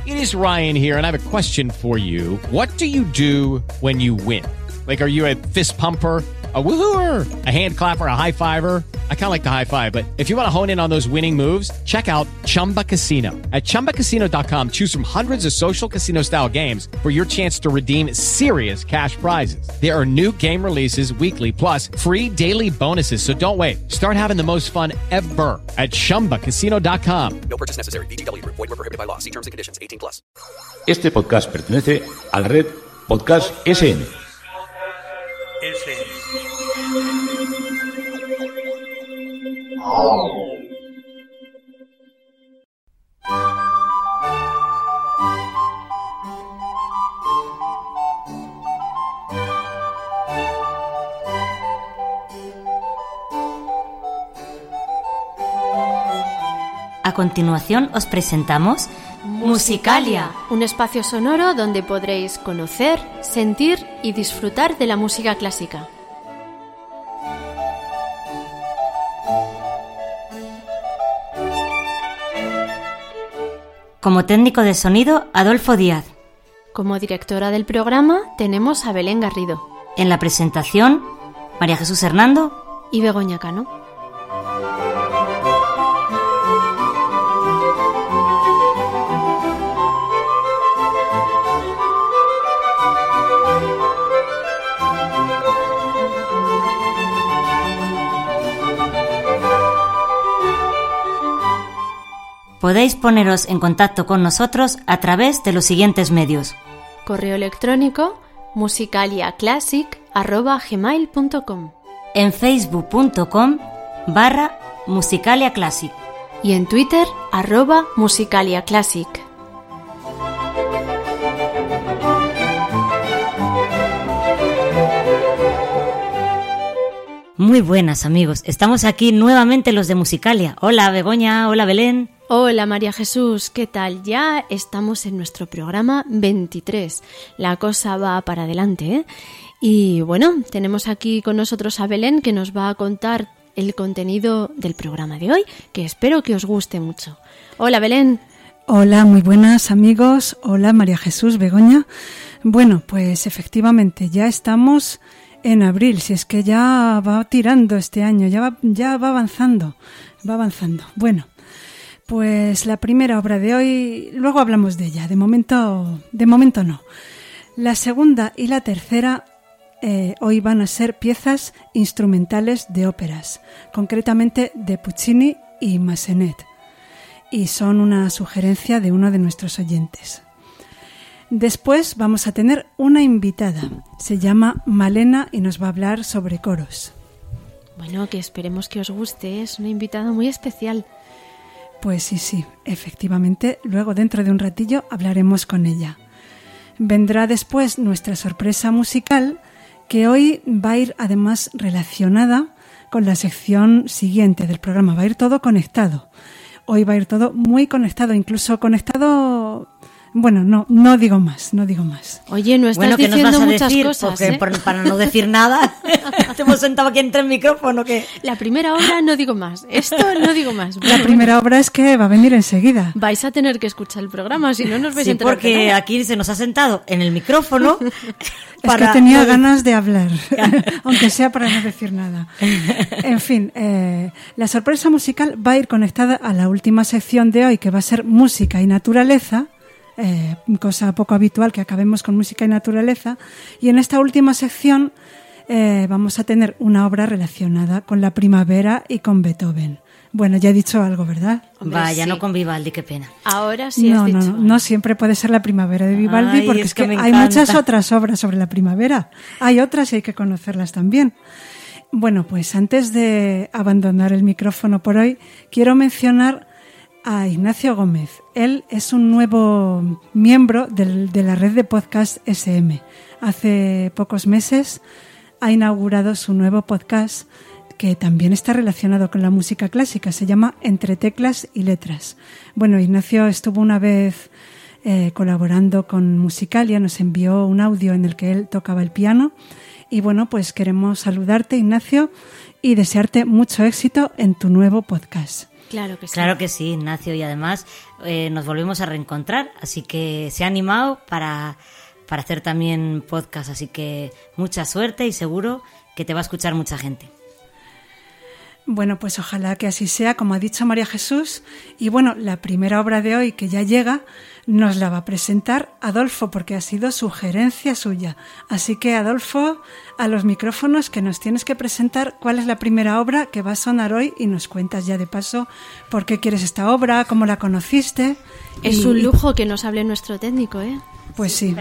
It is Ryan here, and I have a question for you. What do you do when you win? Like, are you a fist pumper, a woohooer, a hand clapper, a high fiver? I kind of like the high five, but if you want to hone in on those winning moves, check out Chumba Casino. At ChumbaCasino.com, choose from hundreds of social casino-style games for your chance to redeem serious cash prizes. There are new game releases weekly, plus free daily bonuses, so don't wait. Start having the most fun ever at ChumbaCasino.com. No purchase necessary. VGW Group. Void where prohibited by law. See terms and conditions. 18+. Este podcast pertenece a la red Podcast SN. A continuación os presentamos Musicalia, un espacio sonoro donde podréis conocer, sentir y disfrutar de la música clásica. Como técnico de sonido, Adolfo Díaz. Como directora del programa tenemos a Belén Garrido. En la presentación, María Jesús Hernando y Begoña Cano. Podéis poneros en contacto con nosotros a través de los siguientes medios. Correo electrónico musicaliaclassic@gmail.com, en facebook.com/musicaliaclassic y en Twitter @musicaliaclassic. Muy buenas, amigos. Estamos aquí nuevamente los de Musicalia. Hola Begoña, hola Belén. Hola María Jesús, ¿qué tal? Ya estamos en nuestro programa 23. La cosa va para adelante, ¿eh? Y bueno, tenemos aquí con nosotros a Belén, que nos va a contar el contenido del programa de hoy, que espero que os guste mucho. Hola Belén. Hola, muy buenas amigos. Hola María Jesús, Begoña. Bueno, pues efectivamente ya estamos en abril, si es que ya va tirando este año, ya va avanzando. Bueno, pues la primera obra de hoy, luego hablamos de ella, de momento no. La segunda y la tercera hoy van a ser piezas instrumentales de óperas, concretamente de Puccini y Massenet, y son una sugerencia de uno de nuestros oyentes. Después vamos a tener una invitada, se llama Malena y nos va a hablar sobre coros. Bueno, que esperemos que os guste, es una invitada muy especial. Pues sí, efectivamente, luego dentro de un ratillo hablaremos con ella. Vendrá después nuestra sorpresa musical, que hoy va a ir además relacionada con la sección siguiente del programa, va a ir todo conectado. Hoy va a ir todo muy conectado, incluso conectado. Bueno, no digo más. Oye, no estás diciendo muchas cosas, porque para no decir nada, te hemos sentado aquí entre el micrófono. ¿Qué? La primera obra no digo más, esto no digo más. La primera obra es que va a venir enseguida. Vais a tener que escuchar el programa, si no nos vais a enterar. Sí, porque aquí se nos ha sentado en el micrófono. Es que tenía ganas de hablar, aunque sea para no decir nada. En fin, la sorpresa musical va a ir conectada a la última sección de hoy, que va a ser música y naturaleza. Cosa poco habitual que acabemos con música y naturaleza, y en esta última sección vamos a tener una obra relacionada con la primavera y con Beethoven. Bueno, ya he dicho algo, ¿verdad? Hombre, vaya, sí. no con Vivaldi, qué pena. Ahora sí has dicho. No siempre puede ser la primavera de Vivaldi. Ay, porque es que hay encanta. muchas otras obras sobre la primavera. Hay otras y hay que conocerlas también. Bueno, pues antes de abandonar el micrófono por hoy, quiero mencionar a Ignacio Gómez. Él es un nuevo miembro de la red de podcast SM. Hace pocos meses ha inaugurado su nuevo podcast, que también está relacionado con la música clásica. Se llama Entre teclas y letras. Bueno, Ignacio estuvo una vez colaborando con Musicalia, nos envió un audio en el que él tocaba el piano. Y bueno, pues queremos saludarte, Ignacio, y desearte mucho éxito en tu nuevo podcast. Claro que sí. Claro que sí, Ignacio, y además nos volvemos a reencontrar, así que se ha animado para hacer también podcast, así que mucha suerte y seguro que te va a escuchar mucha gente. Bueno, pues ojalá que así sea, como ha dicho María Jesús. Y bueno, la primera obra de hoy que ya llega nos la va a presentar Adolfo, porque ha sido sugerencia suya. Así que, Adolfo, a los micrófonos, que nos tienes que presentar cuál es la primera obra que va a sonar hoy y nos cuentas ya de paso por qué quieres esta obra, cómo la conociste. Es un lujo que nos hable nuestro técnico, ¿eh? Pues sí.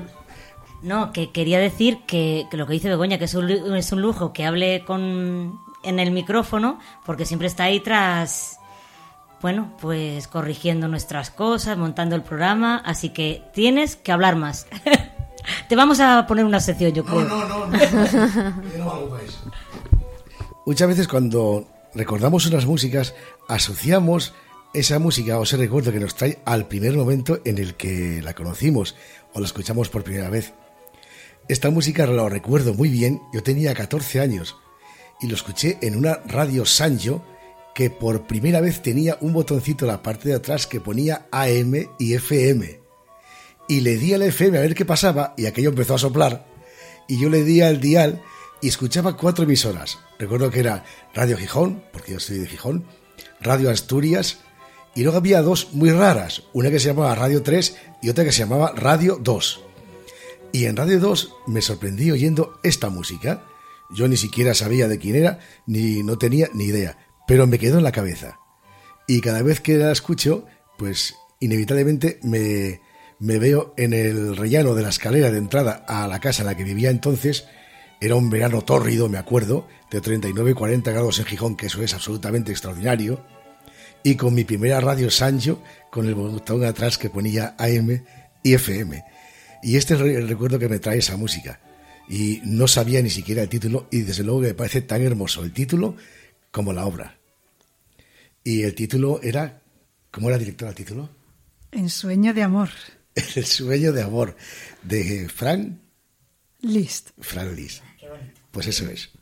No, que quería decir que lo que dice Begoña, que es un lujo que hable en el micrófono, porque siempre está ahí tras, bueno, pues corrigiendo nuestras cosas, montando el programa, así que tienes que hablar más. Te vamos a poner una sección, yo creo. No hago más. Muchas veces cuando recordamos unas músicas, asociamos esa música o ese recuerdo que nos trae al primer momento en el que la conocimos o la escuchamos por primera vez. Esta música lo recuerdo muy bien, yo tenía 14 años y lo escuché en una radio Sanyo que por primera vez tenía un botoncito en la parte de atrás que ponía AM y FM. Y le di al FM a ver qué pasaba y aquello empezó a soplar y yo le di al dial y escuchaba 4 emisoras. Recuerdo que era Radio Gijón, porque yo soy de Gijón, Radio Asturias y luego había 2 muy raras, una que se llamaba Radio 3 y otra que se llamaba Radio 2. Y en Radio 2 me sorprendí oyendo esta música. Yo ni siquiera sabía de quién era, ni no tenía ni idea, pero me quedó en la cabeza. Y cada vez que la escucho, pues inevitablemente me veo en el rellano de la escalera de entrada a la casa en la que vivía entonces. Era un verano tórrido, me acuerdo, de 39-40 grados en Gijón, que eso es absolutamente extraordinario. Y con mi primera radio Sanyo, con el botón atrás que ponía AM y FM. Y este es el recuerdo que me trae esa música. Y no sabía ni siquiera el título y desde luego que me parece tan hermoso el título como la obra. Y el título era... ¿Cómo era, directora, el título? En sueño de amor. El sueño de amor, de Frank Liszt. Frank Liszt. Pues eso es.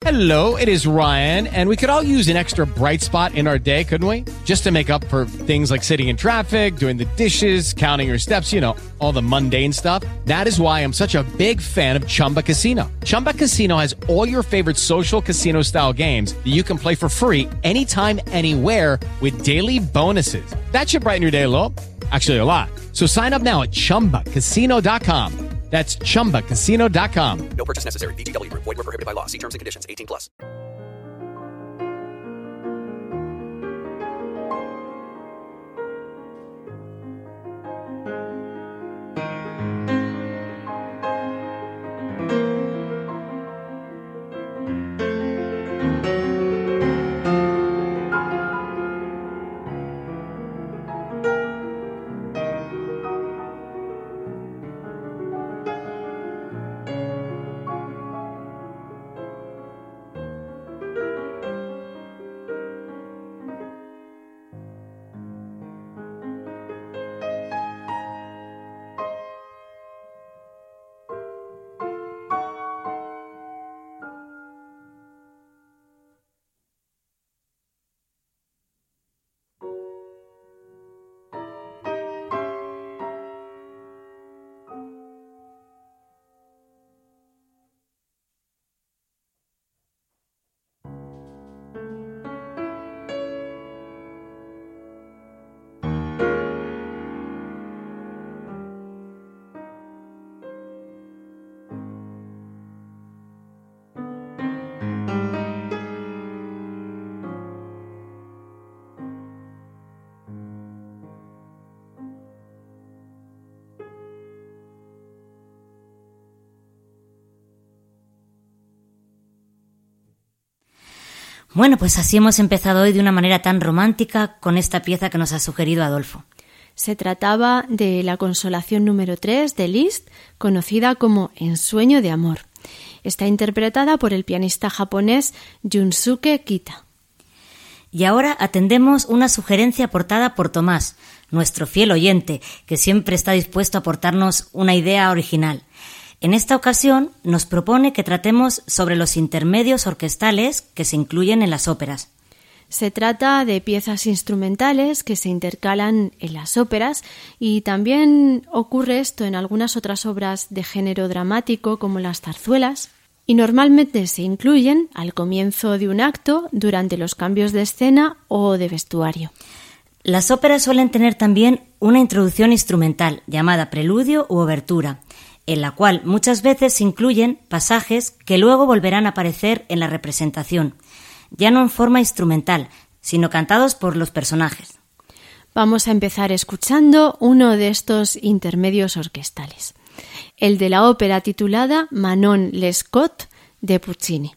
Hello, it is Ryan, and we could all use an extra bright spot in our day, couldn't we? Just to make up for things like sitting in traffic, doing the dishes, counting your steps, you know, all the mundane stuff. That is why I'm such a big fan of Chumba Casino. Chumba Casino has all your favorite social casino-style games that you can play for free anytime, anywhere with daily bonuses. That should brighten your day a little. Actually, a lot. So sign up now at ChumbaCasino.com. That's ChumbaCasino.com. No purchase necessary. VGW Group. Void where prohibited by law. See terms and conditions. 18+. Bueno, pues así hemos empezado hoy de una manera tan romántica con esta pieza que nos ha sugerido Adolfo. Se trataba de la consolación número 3 de Liszt, conocida como Ensueño de amor. Está interpretada por el pianista japonés Junsuke Kita. Y ahora atendemos una sugerencia aportada por Tomás, nuestro fiel oyente, que siempre está dispuesto a aportarnos una idea original. En esta ocasión nos propone que tratemos sobre los intermedios orquestales que se incluyen en las óperas. Se trata de piezas instrumentales que se intercalan en las óperas y también ocurre esto en algunas otras obras de género dramático como las zarzuelas, y normalmente se incluyen al comienzo de un acto, durante los cambios de escena o de vestuario. Las óperas suelen tener también una introducción instrumental llamada preludio u obertura, en la cual muchas veces se incluyen pasajes que luego volverán a aparecer en la representación, ya no en forma instrumental, sino cantados por los personajes. Vamos a empezar escuchando uno de estos intermedios orquestales, el de la ópera titulada Manon Lescaut de Puccini.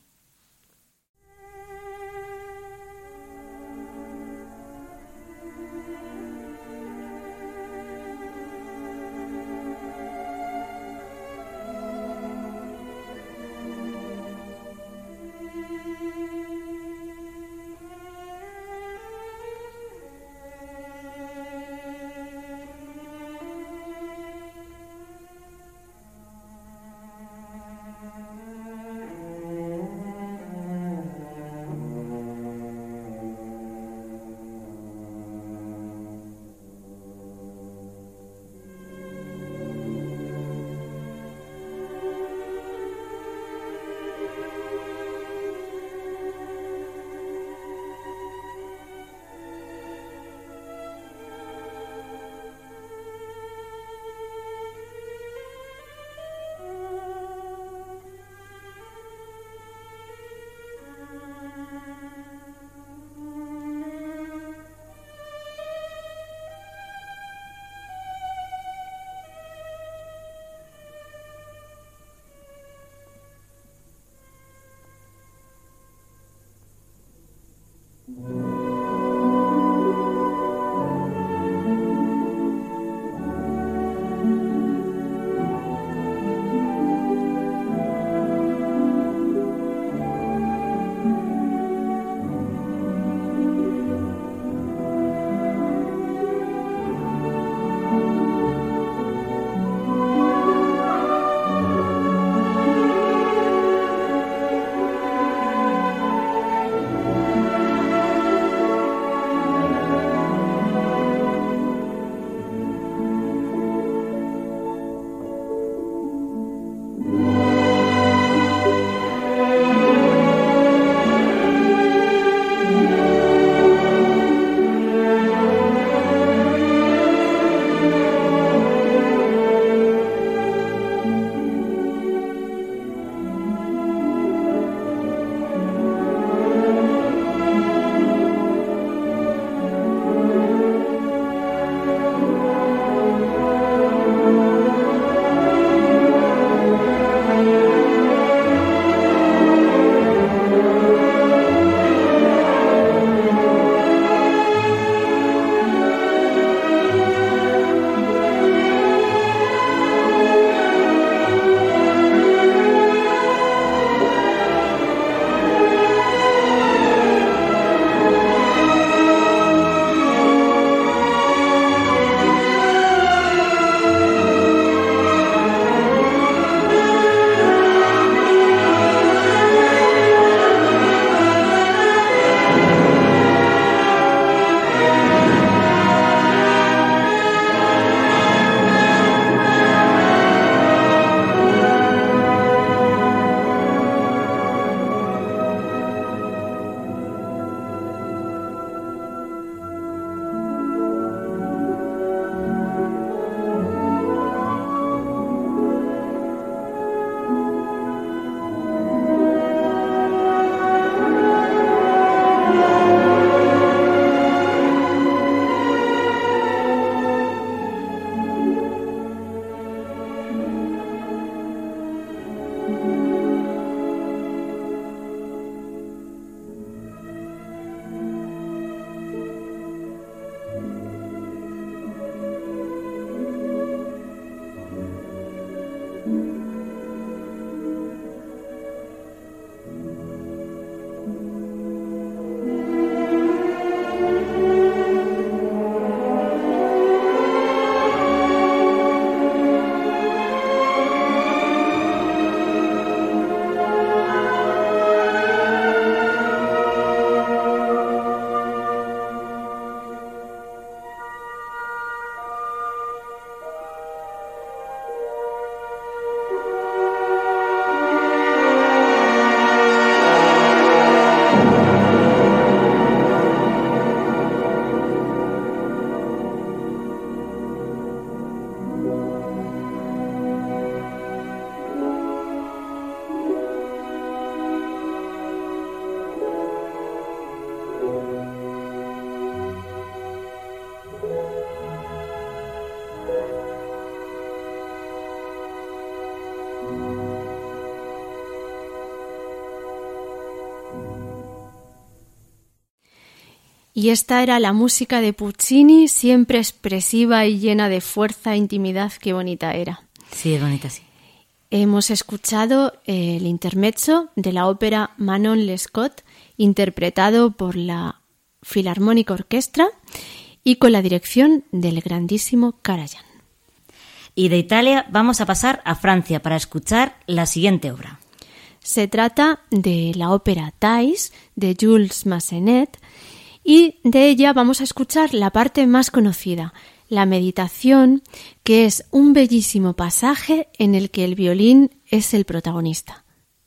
Y esta era la música de Puccini, siempre expresiva y llena de fuerza e intimidad. Qué bonita era. Sí, es bonita, sí. Hemos escuchado el intermezzo de la ópera Manon Lescaut, interpretado por la Filarmónica Orquestra y con la dirección del grandísimo Karajan. Y de Italia vamos a pasar a Francia para escuchar la siguiente obra. Se trata de la ópera Thais de Jules Massenet y de ella vamos a escuchar la parte más conocida, la meditación, que es un bellísimo pasaje en el que el violín es el protagonista.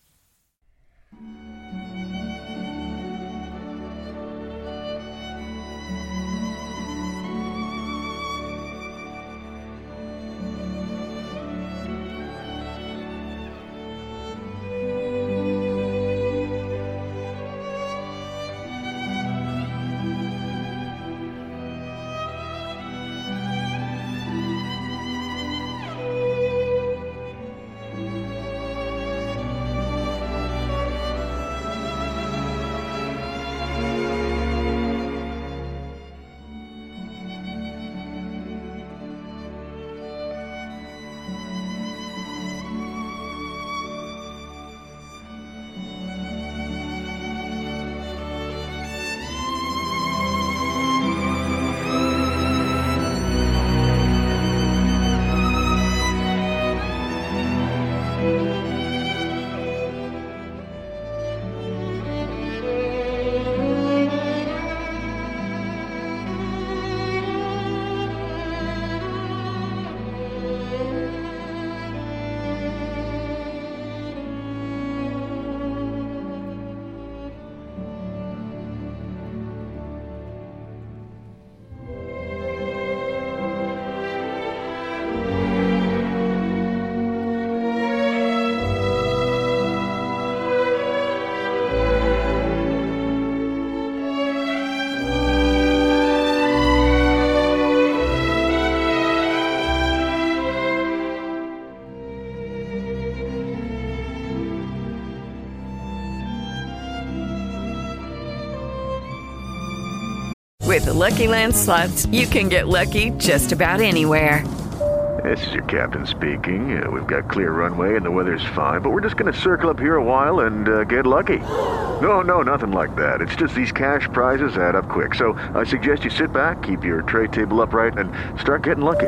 With the Lucky Land Slots, you can get lucky just about anywhere. This is your captain speaking. We've got clear runway and the weather's fine, but we're just going to circle up here a while and get lucky. No, nothing like that. It's just these cash prizes add up quick. So I suggest you sit back, keep your tray table upright, and start getting lucky.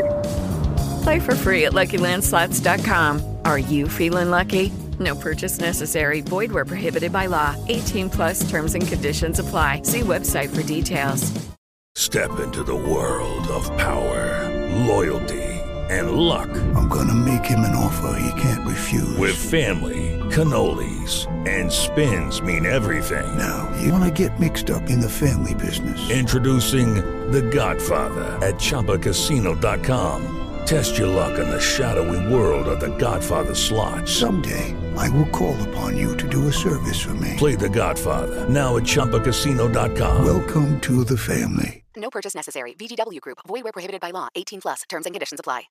Play for free at LuckyLandSlots.com. Are you feeling lucky? No purchase necessary. Void where prohibited by law. 18 plus terms and conditions apply. See website for details. Step into the world of power, loyalty, and luck. I'm gonna make him an offer he can't refuse. With family, cannolis, and spins mean everything. Now, you wanna get mixed up in the family business. Introducing The Godfather at ChumbaCasino.com. Test your luck in the shadowy world of The Godfather slot. Someday, I will call upon you to do a service for me. Play The Godfather, now at ChumbaCasino.com. Welcome to the family. No purchase necessary. VGW Group. Void where prohibited by law. 18 plus. Terms and conditions apply.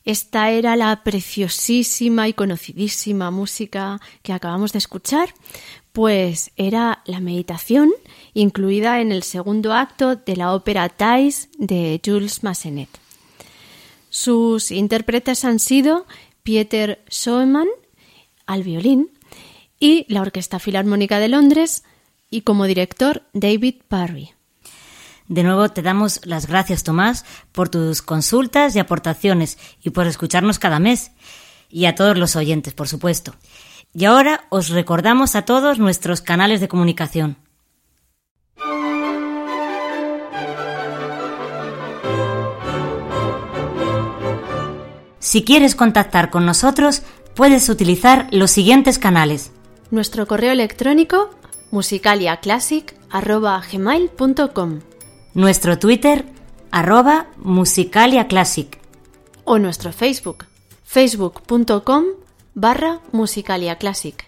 Esta era la preciosísima y conocidísima música que acabamos de escuchar, pues era la meditación incluida en el segundo acto de la ópera Thais de Jules Massenet. Sus intérpretes han sido Pieter Schoeman al violín y la Orquesta Filarmónica de Londres y como director David Parry. De nuevo te damos las gracias, Tomás, por tus consultas y aportaciones y por escucharnos cada mes. Y a todos los oyentes, por supuesto. Y ahora os recordamos a todos nuestros canales de comunicación. Si quieres contactar con nosotros, puedes utilizar los siguientes canales. Nuestro correo electrónico musicaliaclassic@gmail.com. Nuestro Twitter @musicaliaclassic. O nuestro Facebook facebook.com/musicaliaclassic.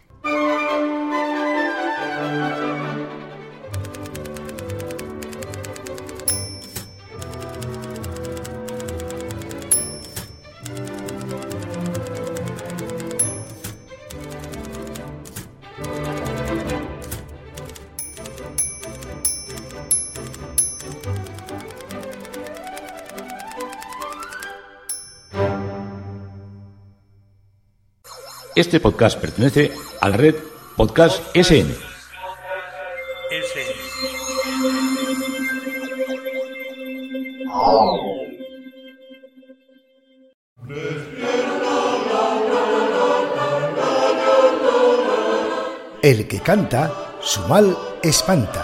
Este podcast pertenece a la red Podcast SN. El que canta, su mal espanta.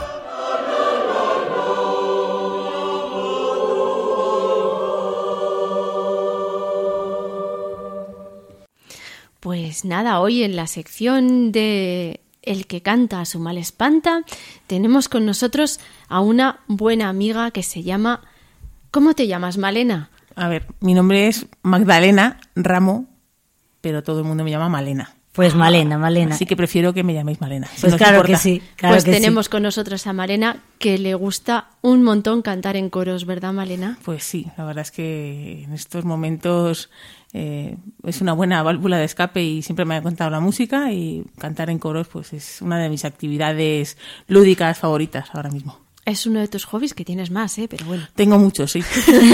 Pues nada, hoy en la sección de El que canta a su mal espanta tenemos con nosotros a una buena amiga que se llama... ¿Cómo te llamas, Malena? A ver, mi nombre es Magdalena Ramo, pero todo el mundo me llama Malena. Pues Malena. Así que prefiero que me llaméis Malena. Pues si claro que sí. Pues tenemos con nosotros a Malena, que le gusta un montón cantar en coros, ¿verdad, Malena? Pues sí, la verdad es que en estos momentos es una buena válvula de escape y siempre me ha encantado la música y cantar en coros pues es una de mis actividades lúdicas favoritas ahora mismo. Es uno de tus hobbies, que tienes más, pero bueno. Tengo muchos, sí.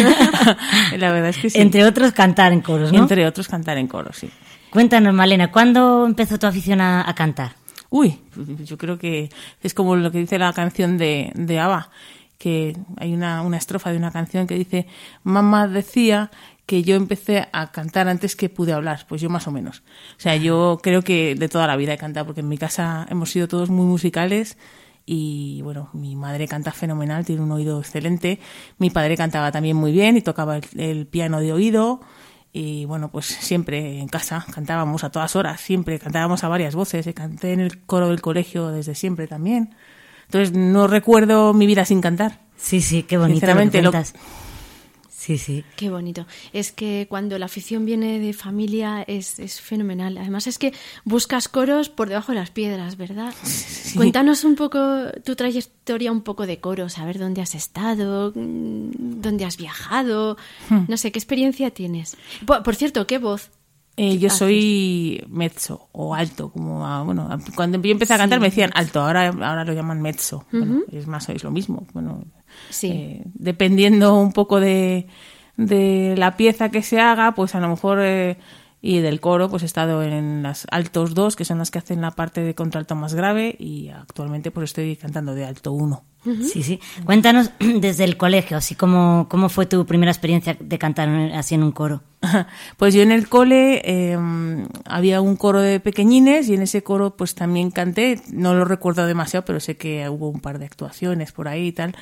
La verdad es que sí. Entre otros cantar en coros, ¿no? Entre otros cantar en coros, sí. Cuéntanos, Malena, ¿cuándo empezó tu afición a cantar? Uy, yo creo que es como lo que dice la canción de ABBA, que hay una estrofa de una canción que dice: mamá decía que yo empecé a cantar antes que pude hablar. Pues yo más o menos. O sea, yo creo que de toda la vida he cantado, porque en mi casa hemos sido todos muy musicales y, bueno, mi madre canta fenomenal, tiene un oído excelente. Mi padre cantaba también muy bien y tocaba el piano de oído. Y bueno, pues siempre en casa cantábamos a todas horas, siempre cantábamos a varias voces. Canté en el coro del colegio desde siempre también. Entonces no recuerdo mi vida sin cantar. Sí, qué bonito. Sinceramente, lo que cuentas. Sí. Qué bonito. Es que cuando la afición viene de familia es fenomenal. Además es que buscas coros por debajo de las piedras, ¿verdad? Sí. Cuéntanos un poco tu trayectoria, un poco de coros, a ver dónde has estado, dónde has viajado, no sé, ¿qué experiencia tienes? Por cierto, ¿qué voz? Yo soy mezzo o alto, como bueno, cuando yo empecé a cantar me decían alto, ahora lo llaman mezzo. Bueno, es más, es lo mismo. Bueno, sí. Dependiendo un poco de la pieza que se haga, pues a lo mejor y del coro, pues he estado en las altos 2, que son las que hacen la parte de contralto más grave, y actualmente pues estoy cantando de alto 1. Sí. Cuéntanos desde el colegio, así cómo fue tu primera experiencia de cantar así en un coro. Pues yo en el cole había un coro de pequeñines y en ese coro pues también canté, no lo recuerdo demasiado, pero sé que hubo un par de actuaciones por ahí y tal.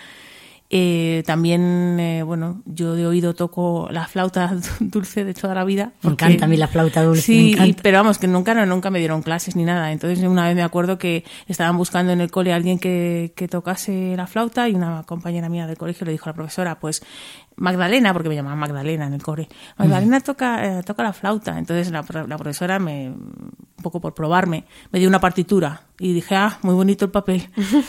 También, bueno, yo de oído toco la flauta dulce de toda la vida. Me encanta a mí la flauta dulce. Sí, pero vamos, que nunca me dieron clases ni nada. Entonces una vez me acuerdo que estaban buscando en el cole a alguien que tocase la flauta y una compañera mía del colegio le dijo a la profesora, pues Magdalena, porque me llamaban Magdalena en el cole, Magdalena toca la flauta. Entonces la profesora me un poco por probarme, me dio una partitura y dije, muy bonito el papel.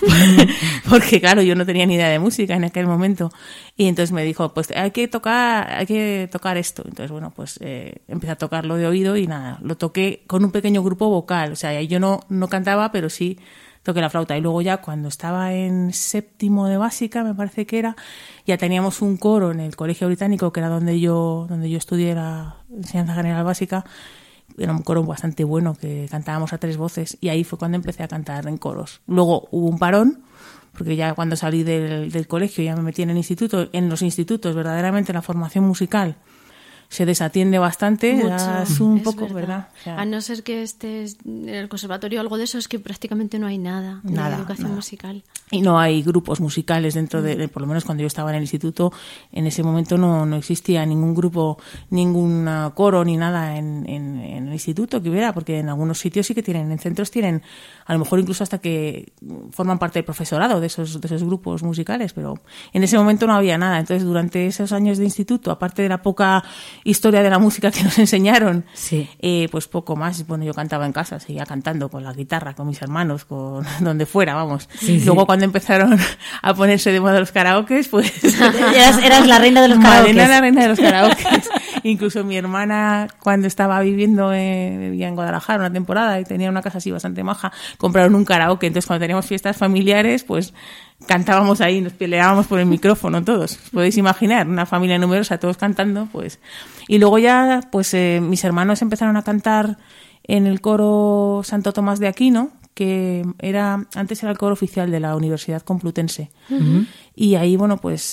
Porque claro, yo no tenía ni idea de música en aquel momento. Y entonces me dijo, pues hay que tocar esto. Entonces, bueno, pues empecé a tocarlo de oído y nada, lo toqué con un pequeño grupo vocal. O sea, yo no cantaba, pero sí toqué la flauta. Y luego ya cuando estaba en 7º de básica, me parece que era, ya teníamos un coro en el Colegio Británico, que era donde yo estudié la enseñanza general básica. Era un coro bastante bueno, que cantábamos a 3 voces, y ahí fue cuando empecé a cantar en coros. Luego hubo un parón, porque ya cuando salí del colegio ya me metí en el instituto. En los institutos, verdaderamente, la formación musical se desatiende bastante. Es un poco, ¿verdad? O sea, a no ser que estés en el conservatorio o algo de eso, es que prácticamente no hay nada de educación musical. Y no hay grupos musicales dentro de, por lo menos cuando yo estaba en el instituto, en ese momento no existía ningún grupo, ningún coro ni nada en el instituto que hubiera, porque en algunos sitios sí que tienen, en centros tienen, a lo mejor incluso hasta que forman parte del profesorado de esos grupos musicales, pero en ese momento no había nada. Entonces, durante esos años de instituto, aparte de la poca historia de la música que nos enseñaron, pues poco más. Bueno, yo cantaba en casa, seguía cantando con la guitarra, con mis hermanos, con donde fuera, vamos. Luego cuando empezaron a ponerse de moda los karaokes, pues eras la reina de los karaokes. Era la reina de los karaokes. Incluso mi hermana, cuando estaba vivía en Guadalajara una temporada y tenía una casa así bastante maja, compraron un karaoke. Entonces, cuando teníamos fiestas familiares, pues cantábamos ahí, nos peleábamos por el micrófono todos. Podéis imaginar, una familia numerosa, todos cantando, pues. Y luego ya, pues mis hermanos empezaron a cantar en el coro Santo Tomás de Aquino, que antes era el coro oficial de la Universidad Complutense. Uh-huh. Y ahí, bueno, pues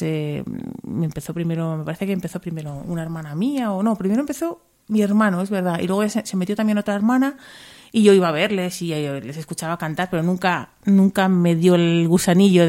me parece que empezó primero una hermana mía, o no, primero empezó mi hermano, es verdad, y luego se metió también otra hermana, y yo iba a verles y les escuchaba cantar, pero nunca me dio el gusanillo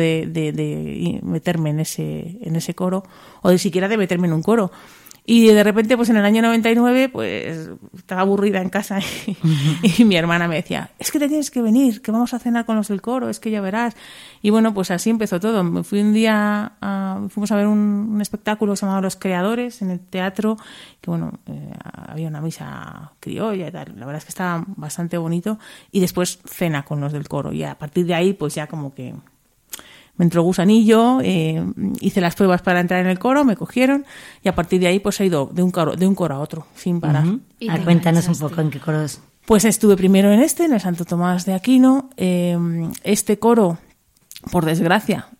de meterme en ese coro, o de siquiera de meterme en un coro. Y de repente, pues en el año 99, pues estaba aburrida en casa y mi hermana me decía, es que te tienes que venir, que vamos a cenar con los del coro, es que ya verás. Y bueno, pues así empezó todo. Me fui un día, fuimos a ver un espectáculo que se llamaba Los Creadores en el teatro, que bueno, había una misa criolla y tal. La verdad es que estaba bastante bonito. Y después cena con los del coro. Y a partir de ahí, pues ya como que me entró gusanillo, hice las pruebas para entrar en el coro, me cogieron y a partir de ahí pues he ido de un coro a otro, sin parar. Uh-huh. Cuéntanos un poco en qué coros. Pues estuve primero en el Santo Tomás de Aquino. Este coro, por desgracia,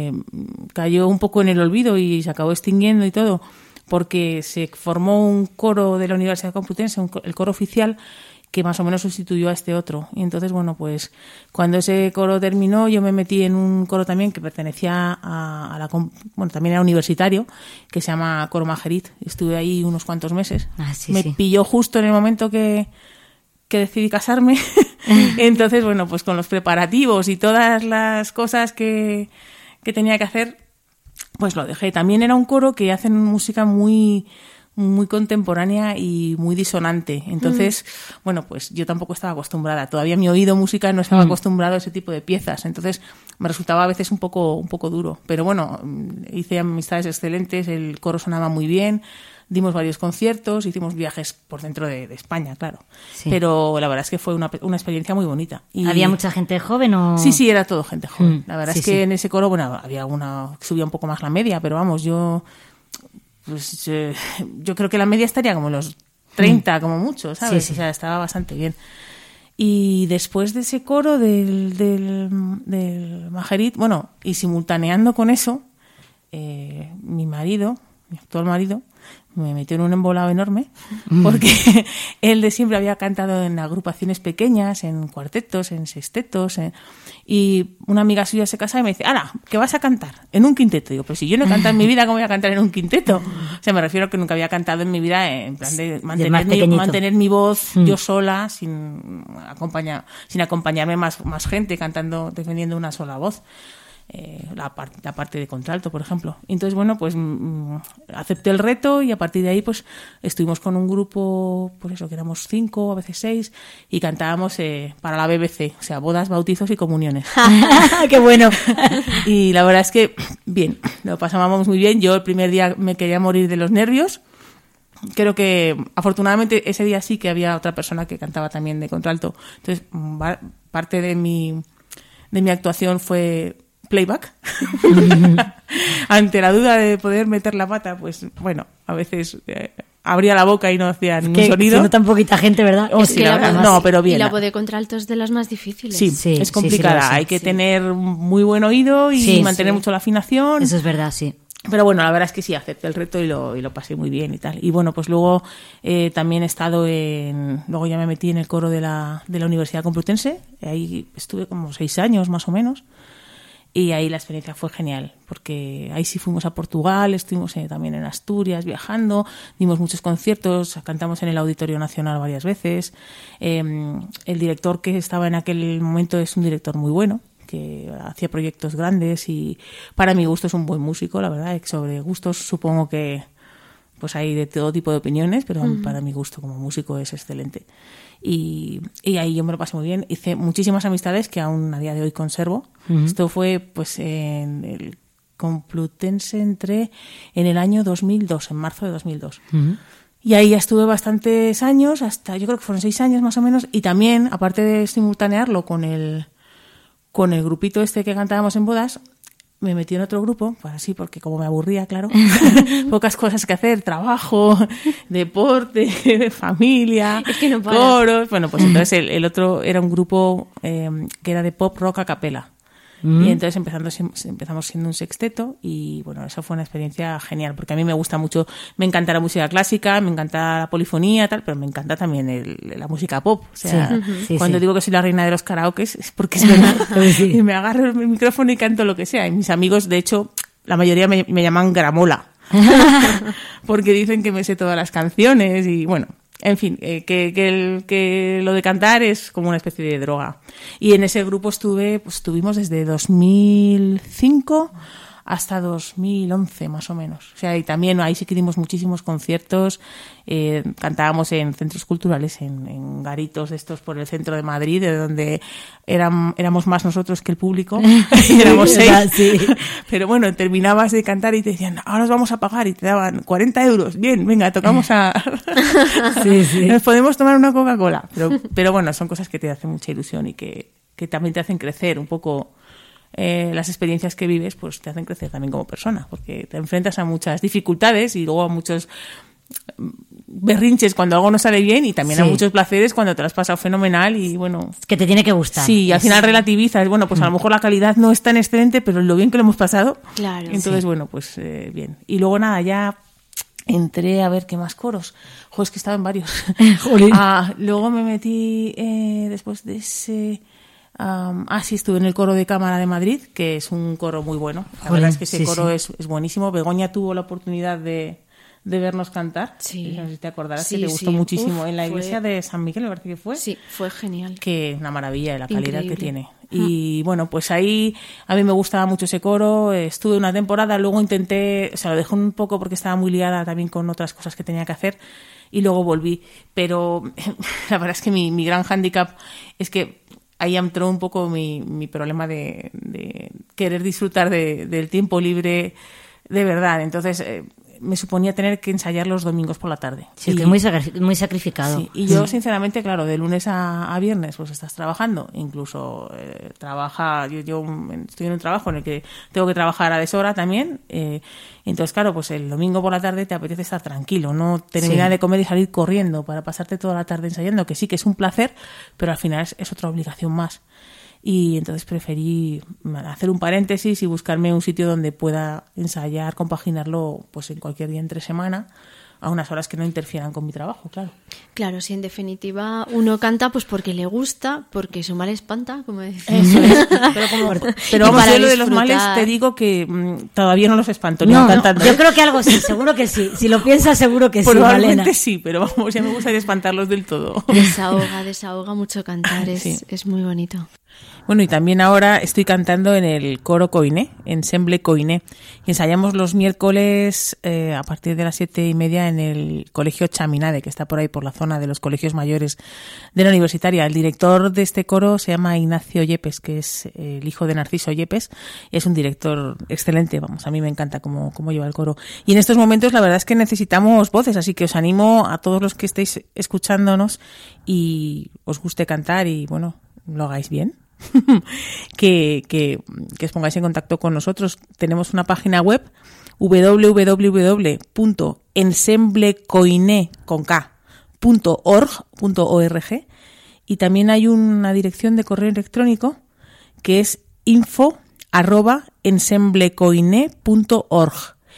cayó un poco en el olvido y se acabó extinguiendo y todo, porque se formó un coro de la Universidad Complutense, el coro oficial, que más o menos sustituyó a este otro. Y entonces, bueno, pues cuando ese coro terminó, yo me metí en un coro también que pertenecía también era universitario, que se llama Coro Majerit. Estuve ahí unos cuantos meses. Me pilló justo en el momento que decidí casarme. Entonces, bueno, pues con los preparativos y todas las cosas que tenía que hacer, pues lo dejé. También era un coro que hacen música muy contemporánea y muy disonante. Entonces, bueno, pues yo tampoco estaba acostumbrada. Todavía mi oído musical no estaba acostumbrado a ese tipo de piezas. Entonces, me resultaba a veces un poco duro. Pero bueno, hice amistades excelentes, el coro sonaba muy bien, dimos varios conciertos, hicimos viajes por dentro de España, claro. Sí. Pero la verdad es que fue una experiencia muy bonita. Y ¿había mucha gente joven o...? Sí, era todo gente joven. La verdad es que en ese coro, bueno, había alguna que subía un poco más la media, pero vamos, yo creo que la media estaría como en los 30, como mucho, ¿sabes? Sí. O sea, estaba bastante bien. Y después de ese coro del Majerit, bueno, y simultaneando con eso, mi actual marido, me metió en un embolado enorme, porque él de siempre había cantado en agrupaciones pequeñas, en cuartetos, en sextetos, y una amiga suya se casa y me dice, ¡hala, que vas a cantar en un quinteto! Digo, pues si yo no he cantado en mi vida, ¿cómo voy a cantar en un quinteto? O sea, me refiero a que nunca había cantado en mi vida en plan de mantener mi voz yo sola, sin acompañarme más gente cantando, defendiendo una sola voz. La parte de contralto, por ejemplo. Entonces, bueno, pues acepté el reto y a partir de ahí pues estuvimos con un grupo, por eso que éramos 5, a veces 6, y cantábamos para la BBC, o sea, bodas, bautizos y comuniones. ¡Qué bueno! Y la verdad es que, bien, lo pasábamos muy bien. Yo el primer día me quería morir de los nervios, creo que afortunadamente ese día sí que había otra persona que cantaba también de contralto. Entonces, parte de mi actuación fue playback. Ante la duda de poder meter la pata, pues bueno, a veces abría la boca y no hacía ningún sonido. Siendo tan poquita gente, ¿verdad? Es que no, pero bien. Y la voz de contralto es de las más difíciles. Sí, es complicada. Hay que tener muy buen oído y mantener mucho la afinación. Eso es verdad, sí. Pero bueno, la verdad es que sí, acepté el reto y lo pasé muy bien y tal. Y bueno, pues luego también he estado luego ya me metí en el coro de la Universidad Complutense. Ahí estuve como 6 años más o menos. Y ahí la experiencia fue genial, porque ahí sí fuimos a Portugal, estuvimos también en Asturias viajando, dimos muchos conciertos, cantamos en el Auditorio Nacional varias veces. El director que estaba en aquel momento es un director muy bueno, que hacía proyectos grandes y para mi gusto es un buen músico, la verdad. Sobre gustos supongo que pues hay de todo tipo de opiniones, pero para mi gusto como músico es excelente. Y ahí yo me lo pasé muy bien. Hice muchísimas amistades que aún a día de hoy conservo. Esto fue pues en el Complutense, entré en el año 2002, en marzo de 2002. Y ahí ya estuve bastantes años, hasta yo creo que fueron 6 años más o menos. Y también, aparte de simultanearlo con el grupito este que cantábamos en bodas, me metí en otro grupo, pues así, porque como me aburría, claro, pocas cosas que hacer, trabajo, deporte, familia, es que no paras. Coros. Bueno, pues entonces el otro era un grupo que era de pop rock a capela. Y entonces empezamos siendo un sexteto y bueno, eso fue una experiencia genial, porque a mí me gusta mucho, me encanta la música clásica, me encanta la polifonía, tal, pero me encanta también la música pop. O sea, cuando digo que soy la reina de los karaokes es porque es verdad. Y me agarro el micrófono y canto lo que sea. Y mis amigos, de hecho, la mayoría me llaman Gramola, porque dicen que me sé todas las canciones y bueno. En fin, que lo de cantar es como una especie de droga. Y en ese grupo estuvimos desde 2005 hasta 2011 más o menos. O sea, y también ahí sí que dimos muchísimos conciertos, cantábamos en centros culturales, en garitos de estos por el centro de Madrid, de donde éramos más nosotros que el público, y éramos 6. Sí. Pero bueno, terminabas de cantar y te decían, ahora os vamos a pagar, y te daban 40 euros. Bien, venga, tocamos nos podemos tomar una Coca-Cola. Pero bueno, son cosas que te hacen mucha ilusión y que también te hacen crecer un poco. Las experiencias que vives pues te hacen crecer también como persona, porque te enfrentas a muchas dificultades y luego a muchos berrinches cuando algo no sale bien y también a muchos placeres cuando te lo has pasado fenomenal y bueno... Que te tiene que gustar. Sí, y al final relativizas, bueno, pues a lo mejor la calidad no es tan excelente, pero lo bien que lo hemos pasado. Claro. Entonces, bueno, pues bien. Y luego nada, ya entré a ver qué más coros. Joder, es que estaba en varios. Luego me metí después de ese... sí, estuve en el coro de cámara de Madrid, que es un coro muy bueno. La verdad es que ese coro es buenísimo. Begoña tuvo la oportunidad de vernos cantar. Sí. No sé si te acordarás, que te gustó muchísimo. En la iglesia de San Miguel, me parece que fue. Sí, fue genial. Que una maravilla de la calidad que tiene. Y bueno, pues ahí a mí me gustaba mucho ese coro. Estuve una temporada, luego intenté, o sea, lo dejé un poco porque estaba muy liada también con otras cosas que tenía que hacer. Y luego volví. Pero la verdad es que mi gran hándicap es que ahí entró un poco mi problema de querer disfrutar del tiempo libre de verdad. Entonces me suponía tener que ensayar los domingos por la tarde. Sí, es que es muy sacrificado. Sí, y yo, sinceramente, claro, de lunes a viernes pues estás trabajando. Incluso yo estoy en un trabajo en el que tengo que trabajar a deshora también. Entonces, claro, pues el domingo por la tarde te apetece estar tranquilo, no terminar de comer y salir corriendo para pasarte toda la tarde ensayando, que sí que es un placer, pero al final es otra obligación más. Y entonces preferí hacer un paréntesis y buscarme un sitio donde pueda ensayar, compaginarlo pues en cualquier día entre semana, a unas horas que no interfieran con mi trabajo, claro. Claro, si en definitiva uno canta pues porque le gusta, porque su mal espanta, como decía. Eso es. Pero vamos, yo lo de los males te digo que todavía no los espanto ni cantando. Yo creo que algo sí, seguro que sí. Si lo piensas, seguro que sí, probablemente sí, pero vamos, ya me gustaría espantarlos del todo. Desahoga mucho cantar, es muy bonito. Bueno, y también ahora estoy cantando en el coro Coiné, Ensemble Coiné, y ensayamos los miércoles a partir de las 7:30 en el colegio Chaminade, que está por ahí por la zona de los colegios mayores de la universitaria. El director de este coro se llama Ignacio Yepes, que es el hijo de Narciso Yepes, y es un director excelente, vamos, a mí me encanta cómo lleva el coro. Y en estos momentos la verdad es que necesitamos voces, así que os animo a todos los que estéis escuchándonos y os guste cantar y, bueno, lo hagáis bien. que os pongáis en contacto con nosotros. Tenemos una página web www.ensemblecoiné.org y también hay una dirección de correo electrónico que es info@ensemblecoiné.org,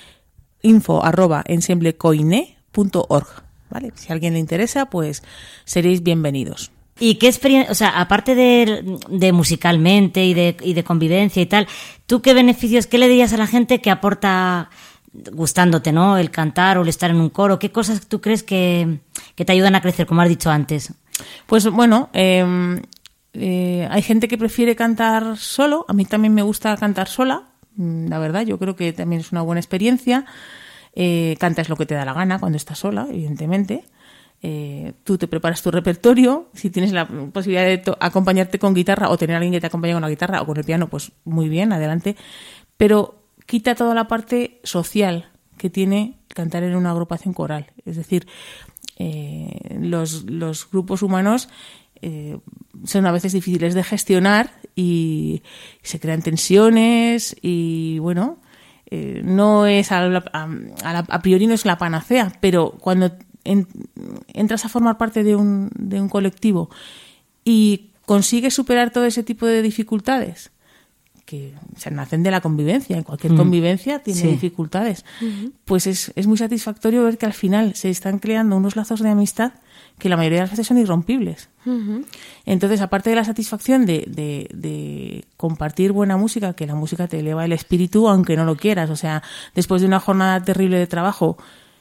info@ensemblecoiné.org, ¿vale? Si a alguien le interesa, pues seréis bienvenidos. ¿Y qué experiencia, o sea, aparte de musicalmente y de convivencia y tal, tú qué beneficios, qué le dirías a la gente que aporta, gustándote, ¿no?, el cantar o el estar en un coro? ¿Qué cosas tú crees que te ayudan a crecer, como has dicho antes? Pues bueno, hay gente que prefiere cantar solo. A mí también me gusta cantar sola, la verdad. Yo creo que también es una buena experiencia. Cantas lo que te da la gana cuando estás sola, evidentemente. Tú te preparas tu repertorio. Si tienes la posibilidad de acompañarte con guitarra o tener a alguien que te acompañe con la guitarra o con el piano, pues muy bien, adelante. Pero quita toda la parte social que tiene cantar en una agrupación coral. Es decir, los grupos humanos son a veces difíciles de gestionar y se crean tensiones y, bueno, no es a priori no es la panacea, pero cuando entras a formar parte de un colectivo y consigues superar todo ese tipo de dificultades que se nacen de la convivencia, en cualquier convivencia tiene dificultades, pues es muy satisfactorio ver que al final se están creando unos lazos de amistad que la mayoría de las veces son irrompibles. Entonces, aparte de la satisfacción de compartir buena música, que la música te eleva el espíritu aunque no lo quieras, o sea, después de una jornada terrible de trabajo,